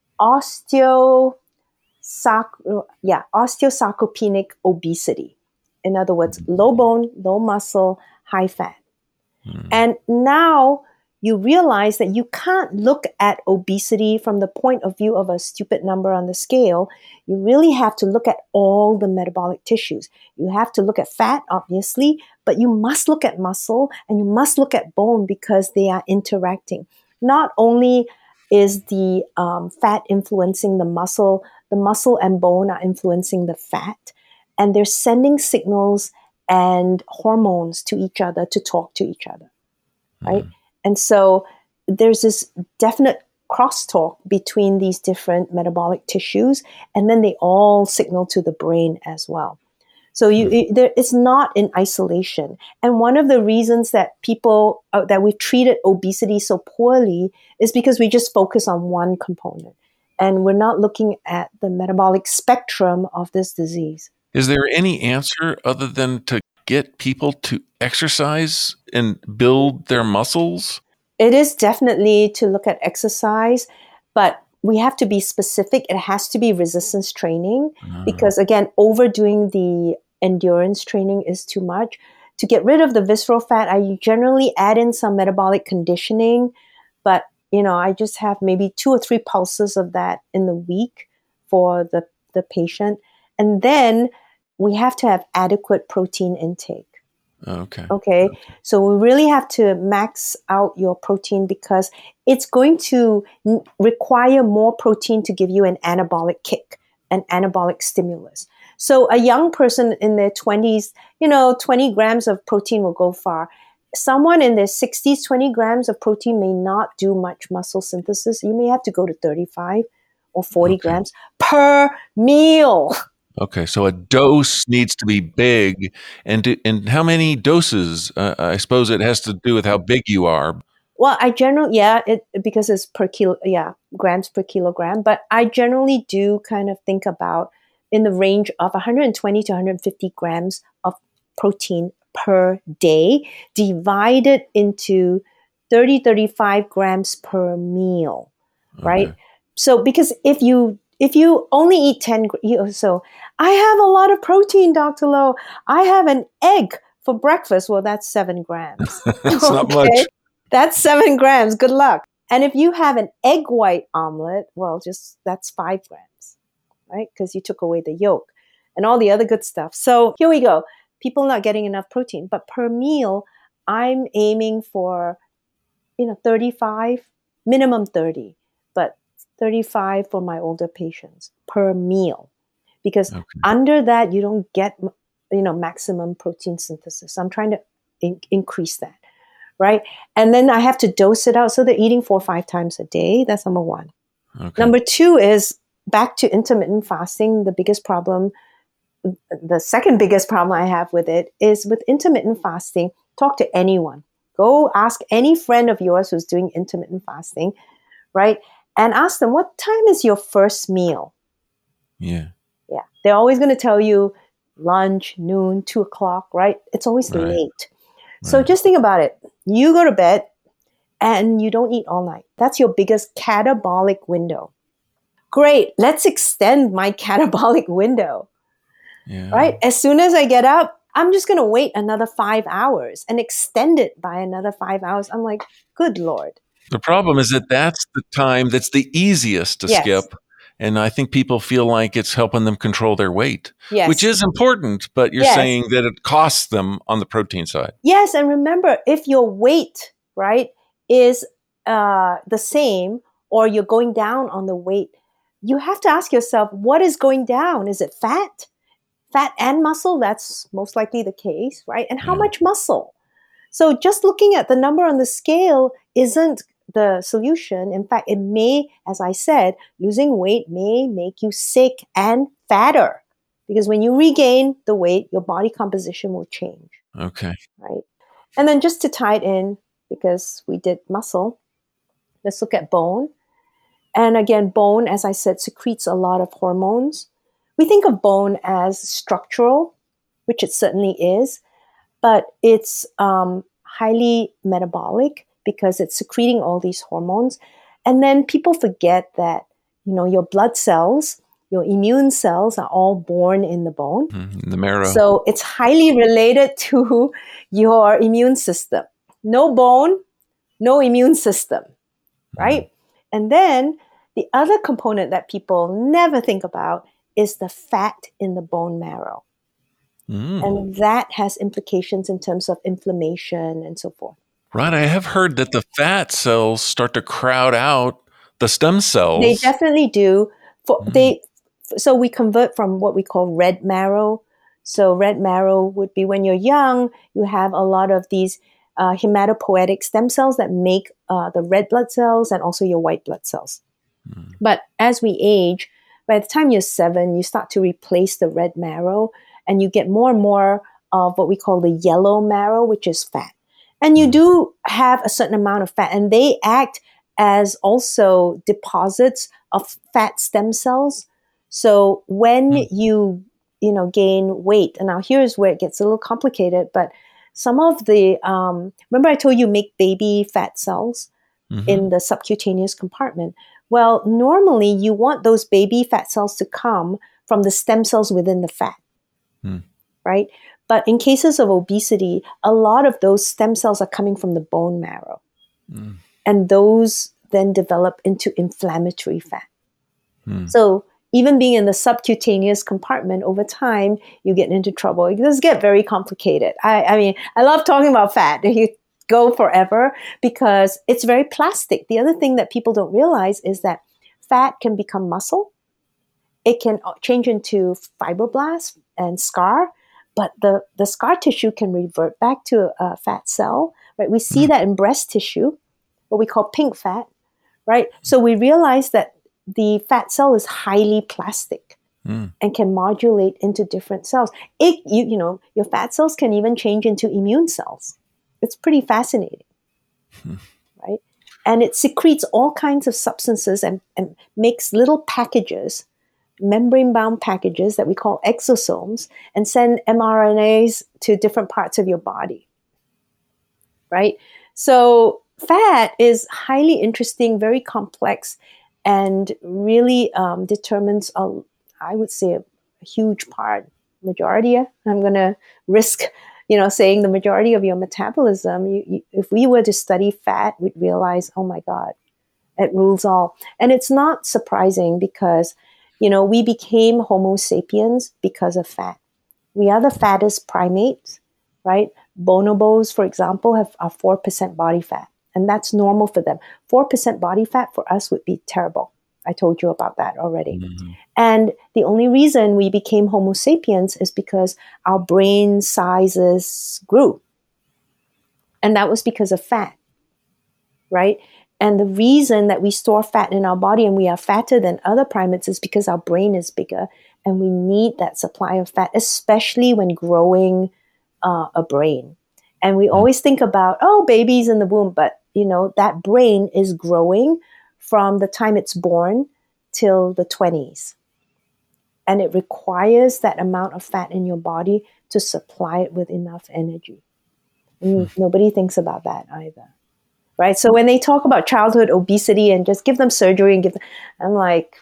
Speaker 2: osteosarcopenic obesity. In other words, low bone, low muscle, high fat. And now you realize that you can't look at obesity from the point of view of a stupid number on the scale. You really have to look at all the metabolic tissues. You have to look at fat, obviously, but you must look at muscle and you must look at bone because they are interacting. Not only is the fat influencing the muscle and bone are influencing the fat, and they're sending signals and hormones to each other to talk to each other, right? And so there's this definite crosstalk between these different metabolic tissues, and then they all signal to the brain as well. So it's not in isolation. And one of the reasons that that we've treated obesity so poorly is because we just focus on one component, and we're not looking at the metabolic spectrum of this disease.
Speaker 1: Is there any answer other than to get people to exercise and build their muscles?
Speaker 2: It is definitely to look at exercise, but we have to be specific. It has to be resistance training because, again, overdoing the endurance training is too much. To get rid of the visceral fat, I generally add in some metabolic conditioning, but I just have maybe 2 or 3 pulses of that in the week for the patient. And then we have to have adequate protein intake. Okay. So we really have to max out your protein because it's going to require more protein to give you an anabolic kick, an anabolic stimulus. So a young person in their 20s, 20 grams of protein will go far. Someone in their 60s, 20 grams of protein may not do much muscle synthesis. You may have to go to 35 or 40 grams per meal.
Speaker 1: Okay, so a dose needs to be big, and how many doses? I suppose it has to do with how big you are.
Speaker 2: Well, I generally, because it's per kilo, grams per kilogram. But I generally do kind of think about in the range of 120 to 150 grams of protein per day, divided into 35 grams per meal, right?
Speaker 1: Okay.
Speaker 2: So because if you only eat 10, so I have a lot of protein, Dr. Lowe. I have an egg for breakfast. Well, that's 7 grams.
Speaker 1: It's not
Speaker 2: Okay.
Speaker 1: much.
Speaker 2: That's 7 grams. Good luck. And if you have an egg white omelet, well, that's 5 grams, right? Because you took away the yolk and all the other good stuff. So here we go. People not getting enough protein, but per meal, I'm aiming for 35, minimum 30, but 35 for my older patients per meal. Because
Speaker 1: Okay.
Speaker 2: under that, you don't get, maximum protein synthesis. I'm trying to increase that, right? And then I have to dose it out. So they're eating 4 or 5 times a day. That's number one.
Speaker 1: Okay.
Speaker 2: Number two is back to intermittent fasting. The second biggest problem I have with it is with intermittent fasting. Talk to anyone. Go ask any friend of yours who's doing intermittent fasting, right? And ask them, what time is your first meal?
Speaker 1: Yeah.
Speaker 2: Yeah. They're always going to tell you lunch, noon, 2 o'clock, right? It's always
Speaker 1: Right.
Speaker 2: late. So
Speaker 1: Right.
Speaker 2: just think about it. You go to bed and you don't eat all night. That's your biggest catabolic window. Great. Let's extend my catabolic window,
Speaker 1: Yeah.
Speaker 2: right? As soon as I get up, I'm just going to wait another 5 hours and extend it by another 5 hours. I'm like, good Lord.
Speaker 1: The problem is that that's the time that's the easiest to
Speaker 2: Yes.
Speaker 1: skip. And I think people feel like it's helping them control their weight,
Speaker 2: Yes.
Speaker 1: which is important, but you're
Speaker 2: Yes.
Speaker 1: saying that it costs them on the protein side.
Speaker 2: Yes. And remember, if your weight, right, is the same or you're going down on the weight, you have to ask yourself, what is going down? Is it fat? Fat and muscle? That's most likely the case, right? And how
Speaker 1: Yeah.
Speaker 2: much muscle? So just looking at the number on the scale isn't the solution. In fact, it may, as I said, losing weight may make you sick and fatter because when you regain the weight, your body composition will change.
Speaker 1: Okay.
Speaker 2: Right. And then just to tie it in, because we did muscle, let's look at bone. And again, bone, as I said, secretes a lot of hormones. We think of bone as structural, which it certainly is, but it's highly metabolic because it's secreting all these hormones. And then people forget that, your blood cells, your immune cells are all born in the bone.
Speaker 1: Mm-hmm. The marrow.
Speaker 2: So it's highly related to your immune system. No bone, no immune system, right? Mm-hmm. And then the other component that people never think about is the fat in the bone marrow. And that has implications in terms of inflammation and so forth.
Speaker 1: Right. I have heard that the fat cells start to crowd out the stem cells.
Speaker 2: They definitely do. So we convert from what we call red marrow. So red marrow would be when you're young, you have a lot of these hematopoietic stem cells that make the red blood cells and also your white blood cells. But as we age, by the time you're 7, you start to replace the red marrow and you get more and more of what we call the yellow marrow, which is fat. And you do have a certain amount of fat, and they act as also deposits of fat stem cells. So when you gain weight, and now here's where it gets a little complicated, but some of the, remember I told you make baby fat cells in the subcutaneous compartment. Well, normally you want those baby fat cells to come from the stem cells within the fat, right? But in cases of obesity, a lot of those stem cells are coming from the bone marrow. And those then develop into inflammatory fat. So even being in the subcutaneous compartment over time, you get into trouble. It does get very complicated. I mean, I love talking about fat. You go forever because it's very plastic. The other thing that people don't realize is that fat can become muscle. It can change into fibroblasts and scar, but the scar tissue can revert back to a fat cell, right? We see that in breast tissue, what we call pink fat, right? So we realize that the fat cell is highly plastic and can modulate into different cells. Your fat cells can even change into immune cells. It's pretty fascinating, right? And it secretes all kinds of substances and makes little packages membrane-bound packages that we call exosomes and send mRNAs to different parts of your body, right? So fat is highly interesting, very complex, and really determines, I would say, a huge part, majority. I'm going to risk, saying the majority of your metabolism. If we were to study fat, we'd realize, oh my God, it rules all. And it's not surprising because, we became Homo sapiens because of fat. We are the fattest primates, right? Bonobos, for example, are 4% body fat, and that's normal for them. 4% body fat for us would be terrible. I told you about that already. Mm-hmm. And the only reason we became Homo sapiens is because our brain sizes grew. And that was because of fat, right? And the reason that we store fat in our body and we are fatter than other primates is because our brain is bigger and we need that supply of fat, especially when growing a brain. And we always think about, babies in the womb, but that brain is growing from the time it's born till the 20s. And it requires that amount of fat in your body to supply it with enough energy. And nobody thinks about that either. Right. So when they talk about childhood obesity and just give them surgery and I'm like,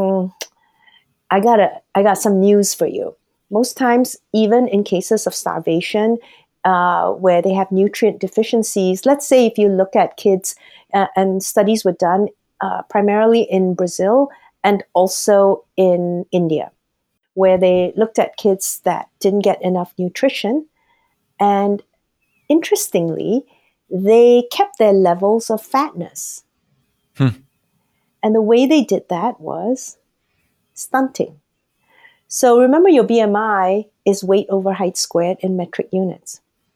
Speaker 2: I got some news for you. Most times, even in cases of starvation, where they have nutrient deficiencies, let's say if you look at kids, and studies were done primarily in Brazil and also in India, where they looked at kids that didn't get enough nutrition. And interestingly, they kept their levels of fatness. And the way they did that was stunting. So remember, your BMI is weight over height squared in metric units.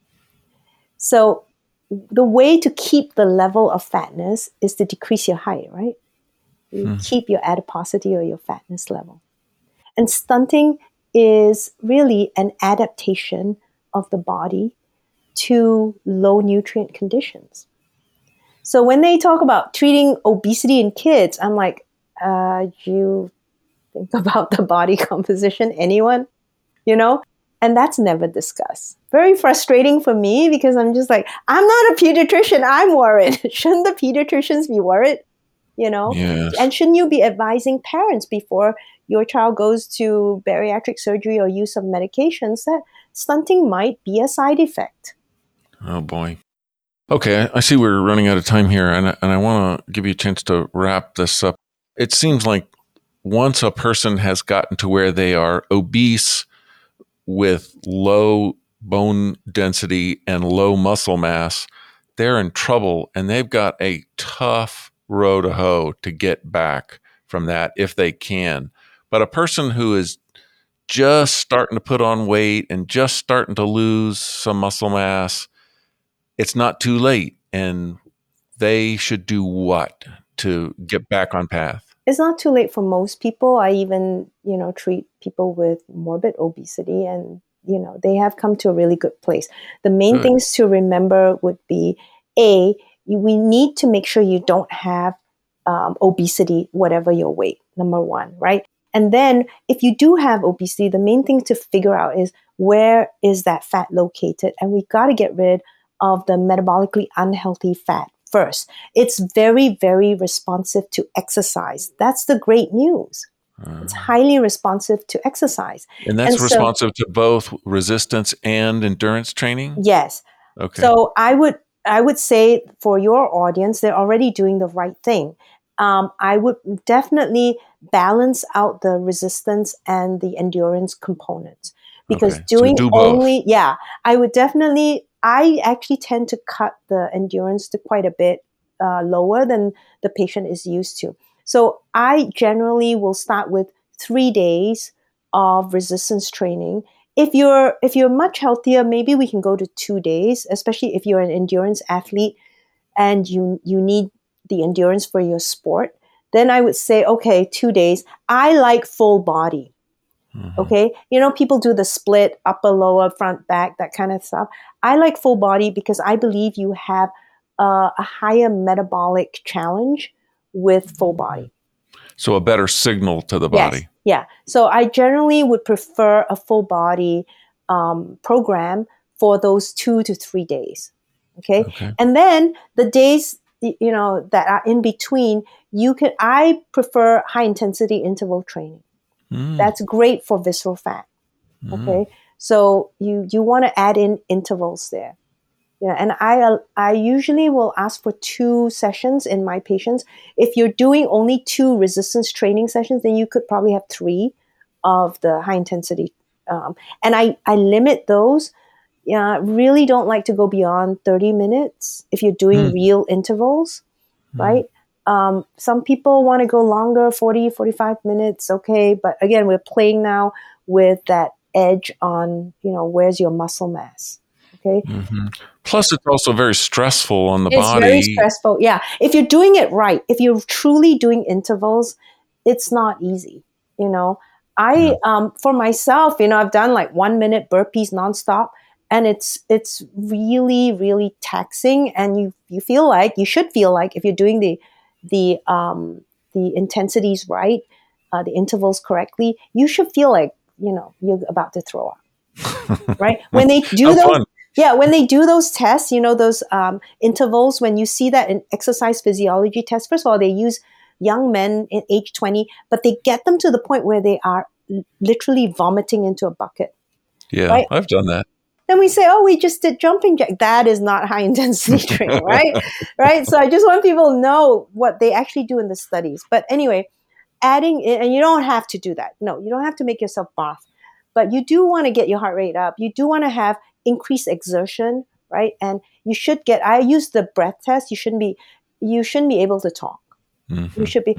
Speaker 2: So the way to keep the level of fatness is to decrease your height, right? You keep your adiposity or your fatness level. And stunting is really an adaptation of the body to low nutrient conditions. So when they talk about treating obesity in kids, I'm like, you think about the body composition, anyone? And that's never discussed. Very frustrating for me because I'm just like, I'm not a pediatrician, I'm worried. Shouldn't the pediatricians be worried?
Speaker 1: Yes.
Speaker 2: And shouldn't you be advising parents before your child goes to bariatric surgery or use of medications that stunting might be a side effect?
Speaker 1: Oh boy. Okay, I see we're running out of time here, and I want to give you a chance to wrap this up. It seems like once a person has gotten to where they are obese with low bone density and low muscle mass, they're in trouble, and they've got a tough row to hoe to get back from that if they can. But a person who is just starting to put on weight and just starting to lose some muscle mass, it's not too late, and they should do what to get back on path?
Speaker 2: It's not too late for most people. I even, treat people with morbid obesity and, they have come to a really good place. The main things to remember would be, we need to make sure you don't have obesity, whatever your weight, number one, right? And then if you do have obesity, the main thing to figure out is where is that fat located? And we got to get rid of the metabolically unhealthy fat first. It's very, very responsive to exercise. That's the great news. It's highly responsive to exercise.
Speaker 1: And that's responsive to both resistance and endurance training?
Speaker 2: Yes. Okay. So I would say for your audience, they're already doing the right thing. I would definitely balance out the resistance and the endurance components because I actually tend to cut the endurance to quite a bit lower than the patient is used to. So I generally will start with 3 days of resistance training. If you're much healthier, maybe we can go to 2 days, especially if you're an endurance athlete and you need the endurance for your sport. Then I would say, okay, 2 days. I like full body. Okay. People do the split, upper, lower, front, back, that kind of stuff. I like full body because I believe you have a higher metabolic challenge with full body.
Speaker 1: So a better signal to the
Speaker 2: Yes.
Speaker 1: body.
Speaker 2: Yeah. So I generally would prefer a full body program for those 2 to 3 days. Okay.
Speaker 1: Okay.
Speaker 2: And then the days, that are in between, I prefer high intensity interval training.
Speaker 1: Mm,
Speaker 2: That's great for visceral fat.
Speaker 1: mm.
Speaker 2: Okay. So you want to add in intervals there. Yeah, and I usually will ask for 2 sessions in my patients. If you're doing only 2 resistance training sessions, then you could probably have 3 of the high intensity. And I limit those. Yeah, really don't like to go beyond 30 minutes if you're doing
Speaker 1: Mm,
Speaker 2: real intervals,
Speaker 1: mm.
Speaker 2: right? Some people want to go longer, 40, 45 minutes, okay. But again, we're playing now with that edge on, where's your muscle mass, okay?
Speaker 1: Hmm. Plus, it's also very stressful on the
Speaker 2: It's very
Speaker 1: body.
Speaker 2: stressful. Yeah. If you're doing it right, if you're truly doing intervals, it's not easy. You know,
Speaker 1: Yeah.
Speaker 2: for myself, I've done like 1 minute burpees nonstop, and it's really, really taxing. And you should feel like if you're doing the intensities right, the intervals correctly, you should feel like, you're about to throw up, right? When they do
Speaker 1: How
Speaker 2: those,
Speaker 1: fun.
Speaker 2: yeah, when they do those tests, those intervals, when you see that in exercise physiology tests, first of all, they use young men in age 20, but they get them to the point where they are literally vomiting into a bucket,
Speaker 1: Yeah,
Speaker 2: right?
Speaker 1: I've done that.
Speaker 2: Then we say, oh, we just did jumping jack. That is not high intensity training, right? Right. So I just want people to know what they actually do in the studies. But anyway, adding in, and you don't have to do that. No, you don't have to make yourself buff, but you do want to get your heart rate up. You do want to have increased exertion, right? And I use the breath test. You shouldn't be able to talk. You
Speaker 1: Hmm.
Speaker 2: should be,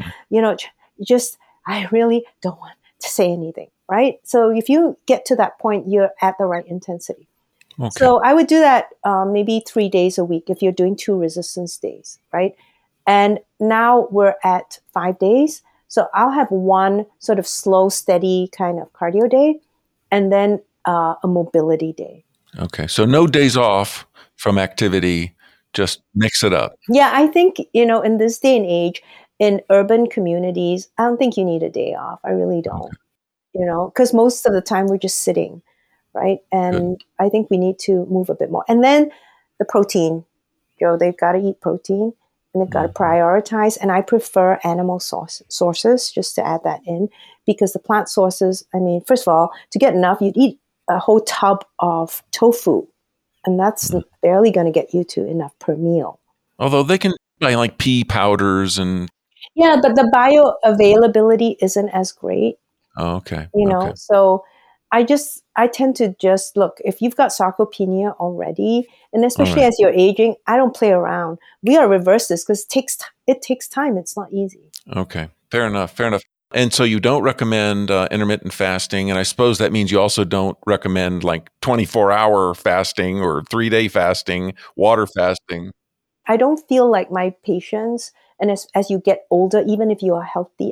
Speaker 2: just, I really don't want to say anything, right? So if you get to that point, you're at the right intensity.
Speaker 1: Okay.
Speaker 2: So I would do that maybe 3 days a week if you're doing 2 resistance days, right? And now we're at 5 days. So I'll have one sort of slow, steady kind of cardio day, and then a mobility day.
Speaker 1: Okay. So no days off from activity. Just mix it up.
Speaker 2: Yeah, I think, in this day and age, in urban communities, I don't think you need a day off. I really don't,
Speaker 1: Okay.
Speaker 2: because most of the time we're just sitting, right?
Speaker 1: Good.
Speaker 2: And I think we need to move a bit more. And then the protein, Joe, they've got to eat protein and they've got to
Speaker 1: Hmm.
Speaker 2: prioritize. And I prefer animal sources, just to add that in, because the plant sources, I mean, first of all, to get enough, you'd eat a whole tub of tofu, and that's barely going to get you to enough per meal.
Speaker 1: Although they can buy like pea powders and.
Speaker 2: Yeah, but the bioavailability isn't as great,
Speaker 1: Oh, okay. Okay.
Speaker 2: So I tend to just look, if you've got sarcopenia already, and
Speaker 1: All
Speaker 2: especially
Speaker 1: right.
Speaker 2: as you're aging, I don't play around. We gotta reverse this because it takes time. It's not easy.
Speaker 1: Okay. Fair enough. Fair enough. And so you don't recommend intermittent fasting. And I suppose that means you also don't recommend like 24-hour fasting or 3-day fasting, water fasting.
Speaker 2: I don't feel like my patients, and as you get older, even if you are healthy,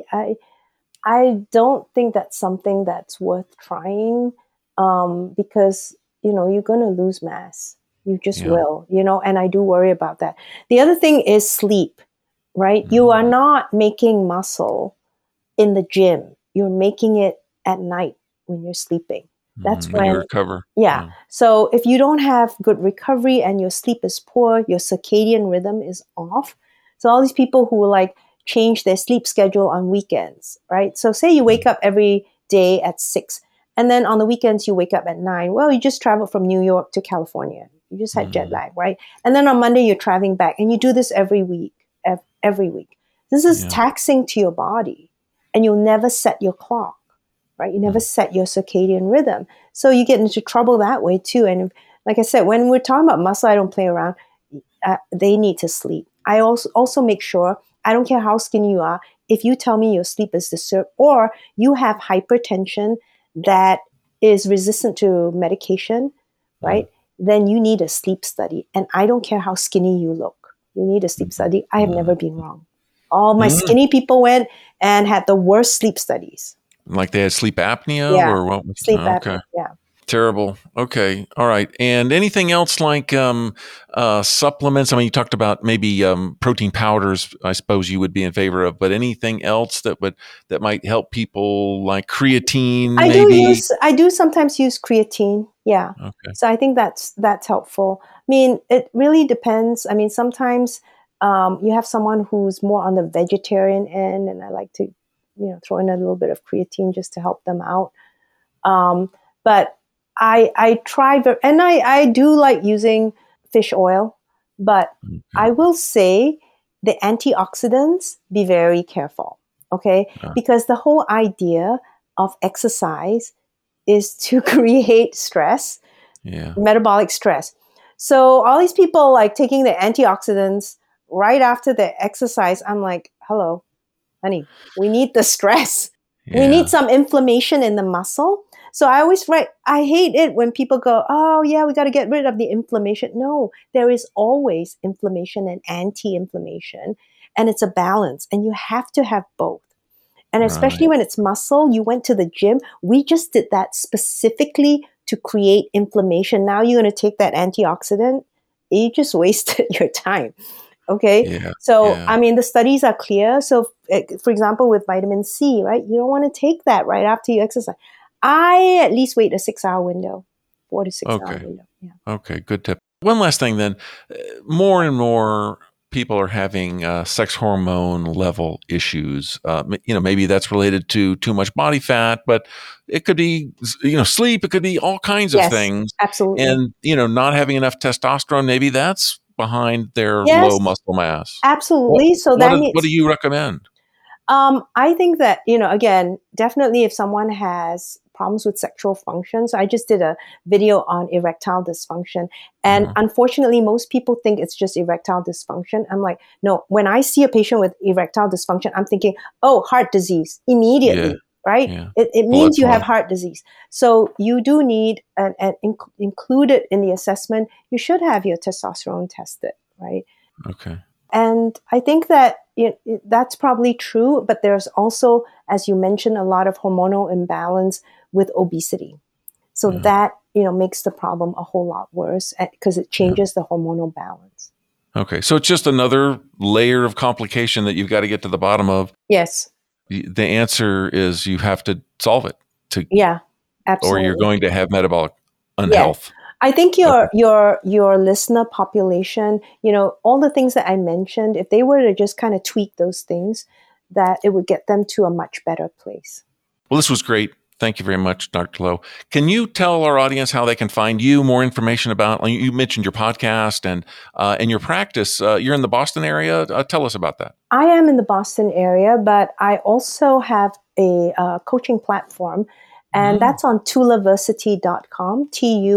Speaker 2: I don't think that's something that's worth trying, because you're going to lose mass. You just
Speaker 1: Yeah.
Speaker 2: will, and I do worry about that. The other thing is sleep, right? You are
Speaker 1: Mm.
Speaker 2: not making muscle in the gym. You're making it at night when you're sleeping. That's
Speaker 1: When you
Speaker 2: when,
Speaker 1: recover.
Speaker 2: yeah.
Speaker 1: Yeah.
Speaker 2: So if you don't have good recovery and your sleep is poor, your circadian rhythm is off. So all these people who like change their sleep schedule on weekends, right? So say you wake up every day at 6, and then on the weekends you wake up at 9. Well, you just traveled from New York to California. You just had jet
Speaker 1: Mm.
Speaker 2: lag, right? And then on Monday you're traveling back, and you do this every week, every week. This is
Speaker 1: Yeah.
Speaker 2: taxing to your body, and you'll never set your clock, right? You never set your circadian rhythm. So you get into trouble that way too. And like I said, when we're talking about muscle, I don't play around. They need to sleep. I also make sure, I don't care how skinny you are, if you tell me your sleep is disturbed or you have hypertension that is resistant to medication, right? Then you need a sleep study. And I don't care how skinny you look. You need a sleep study. I have never been wrong. All my
Speaker 1: Mm.
Speaker 2: skinny people went and had the worst sleep studies.
Speaker 1: Like they had sleep apnea
Speaker 2: Yeah,
Speaker 1: or what was
Speaker 2: sleep
Speaker 1: okay.
Speaker 2: apnea. Yeah.
Speaker 1: Terrible. Okay. All right. And anything else like supplements? I mean, you talked about maybe protein powders. I suppose you would be in favor of, but anything else that might help people, like creatine, maybe?
Speaker 2: I do sometimes use creatine. Yeah.
Speaker 1: Okay.
Speaker 2: So I think that's helpful. I mean, it really depends. I mean, sometimes you have someone who's more on the vegetarian end, and I like to, throw in a little bit of creatine just to help them out. But I try, and I do like using fish oil, but I will say the antioxidants, be very careful, okay? Because the whole idea of exercise is to create stress, metabolic stress. So all these people like taking the antioxidants right after the exercise, I'm like, hello, honey, we need the stress. We need some inflammation in the muscle. So I always write, I hate it when people go, oh yeah, we got to get rid of the inflammation. No, there is always inflammation and anti-inflammation, and it's a balance, and you have to have both. And especially when it's muscle, you went to the gym. We just did that specifically to create inflammation. Now you're going to take that antioxidant. You just wasted your time. Okay.
Speaker 1: Yeah.
Speaker 2: So, I mean, the studies are clear. So, for example, with vitamin C, right? You don't want to take that right after you exercise. I at least wait a 6-hour window, 4 to 6 hour window. Yeah.
Speaker 1: Okay. Good tip. One last thing then. More and more people are having sex hormone level issues. Maybe that's related to too much body fat, but it could be, sleep. It could be all kinds of things.
Speaker 2: Absolutely.
Speaker 1: And, not having enough testosterone, maybe that's behind their low muscle mass.
Speaker 2: Absolutely.
Speaker 1: What do you recommend?
Speaker 2: I think that, again, definitely if someone has problems with sexual functions, I just did a video on erectile dysfunction. And unfortunately, most people think it's just erectile dysfunction. I'm like, no, when I see a patient with erectile dysfunction, I'm thinking, oh, heart disease immediately, right? Yeah. It means you have heart disease. So you do need, included in the assessment, you should have your testosterone tested, right?
Speaker 1: Okay.
Speaker 2: And I think that that's probably true, but there's also, as you mentioned, a lot of hormonal imbalance with obesity. So that, makes the problem a whole lot worse because it changes the hormonal balance.
Speaker 1: Okay. So it's just another layer of complication that you've got to get to the bottom of.
Speaker 2: Yes.
Speaker 1: The answer is you have to solve it.
Speaker 2: Absolutely.
Speaker 1: Or you're going to have metabolic unhealth.
Speaker 2: Yeah. I think your listener population, all the things that I mentioned, if they were to just kind of tweak those things, that it would get them to a much better place.
Speaker 1: Well, this was great. Thank you very much, Dr. Loh. Can you tell our audience how they can find you, more information about, you mentioned your podcast and your practice. You're in the Boston area. Tell us about that.
Speaker 2: I am in the Boston area, but I also have a coaching platform, and that's on tulaversity.com,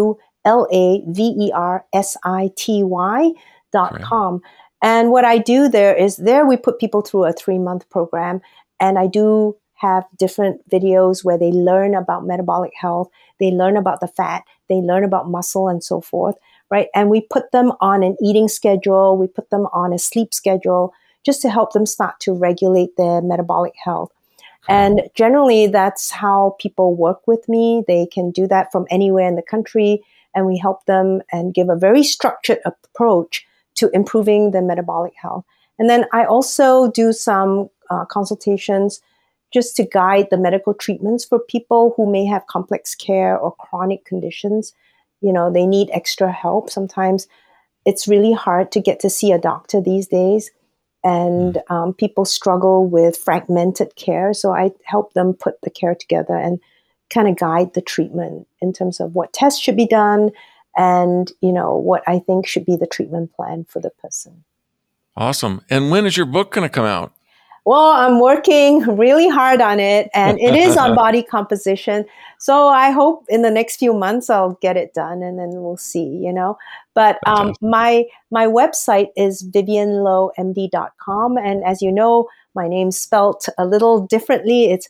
Speaker 2: tulaversity.com. And what I do there we put people through a 3-month program, and I do have different videos where they learn about metabolic health, they learn about the fat, they learn about muscle and so forth, right? And we put them on an eating schedule, we put them on a sleep schedule just to help them start to regulate their metabolic health. And generally, that's how people work with me. They can do that from anywhere in the country, and we help them and give a very structured approach to improving their metabolic health. And then I also do some consultations just to guide the medical treatments for people who may have complex care or chronic conditions. They need extra help. Sometimes it's really hard to get to see a doctor these days, and people struggle with fragmented care. So I help them put the care together and kind of guide the treatment in terms of what tests should be done and, what I think should be the treatment plan for the person.
Speaker 1: Awesome. And when is your book going to come out?
Speaker 2: Well, I'm working really hard on it, and it is on body composition. So I hope in the next few months I'll get it done, and then we'll see, But my website is vivianlohmd.com. And as you know, my name's spelt a little differently. It's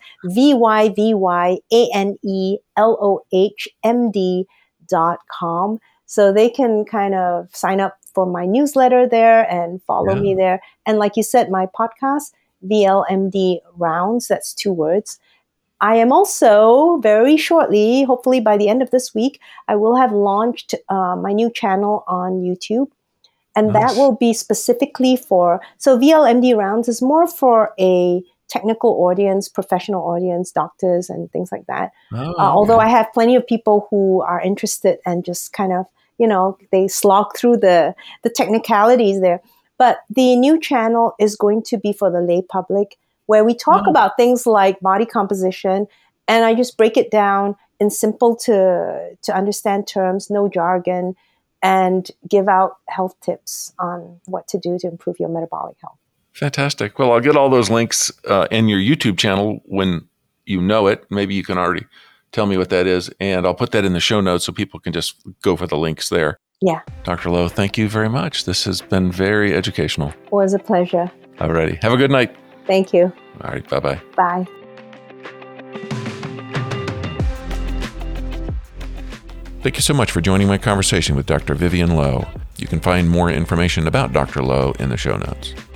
Speaker 2: VYVYANELOHMD.com. So they can kind of sign up for my newsletter there and follow me there. And like you said, my podcast, VLMD Rounds, that's 2 words. I am also very shortly, hopefully by the end of this week, I will have launched my new channel on YouTube. And
Speaker 1: Nice.
Speaker 2: that will be specifically so VLMD Rounds is more for a technical audience, professional audience, doctors and things like that.
Speaker 1: Okay.
Speaker 2: Although I have plenty of people who are interested and just kind of, they slog through the technicalities there. But the new channel is going to be for the lay public, where we talk about things like body composition, and I just break it down in simple to understand terms, no jargon, and give out health tips on what to do to improve your metabolic health.
Speaker 1: Fantastic. Well, I'll get all those links in your YouTube channel when you know it. Maybe you can already tell me what that is, and I'll put that in the show notes so people can just go for the links there.
Speaker 2: Yeah.
Speaker 1: Dr. Lowe, thank you very much. This has been very educational.
Speaker 2: It was a pleasure.
Speaker 1: All righty. Have a good night.
Speaker 2: Thank you.
Speaker 1: All right. Bye-bye.
Speaker 2: Bye.
Speaker 1: Thank you so much for joining my conversation with Dr. Vivian Lowe. You can find more information about Dr. Lowe in the show notes.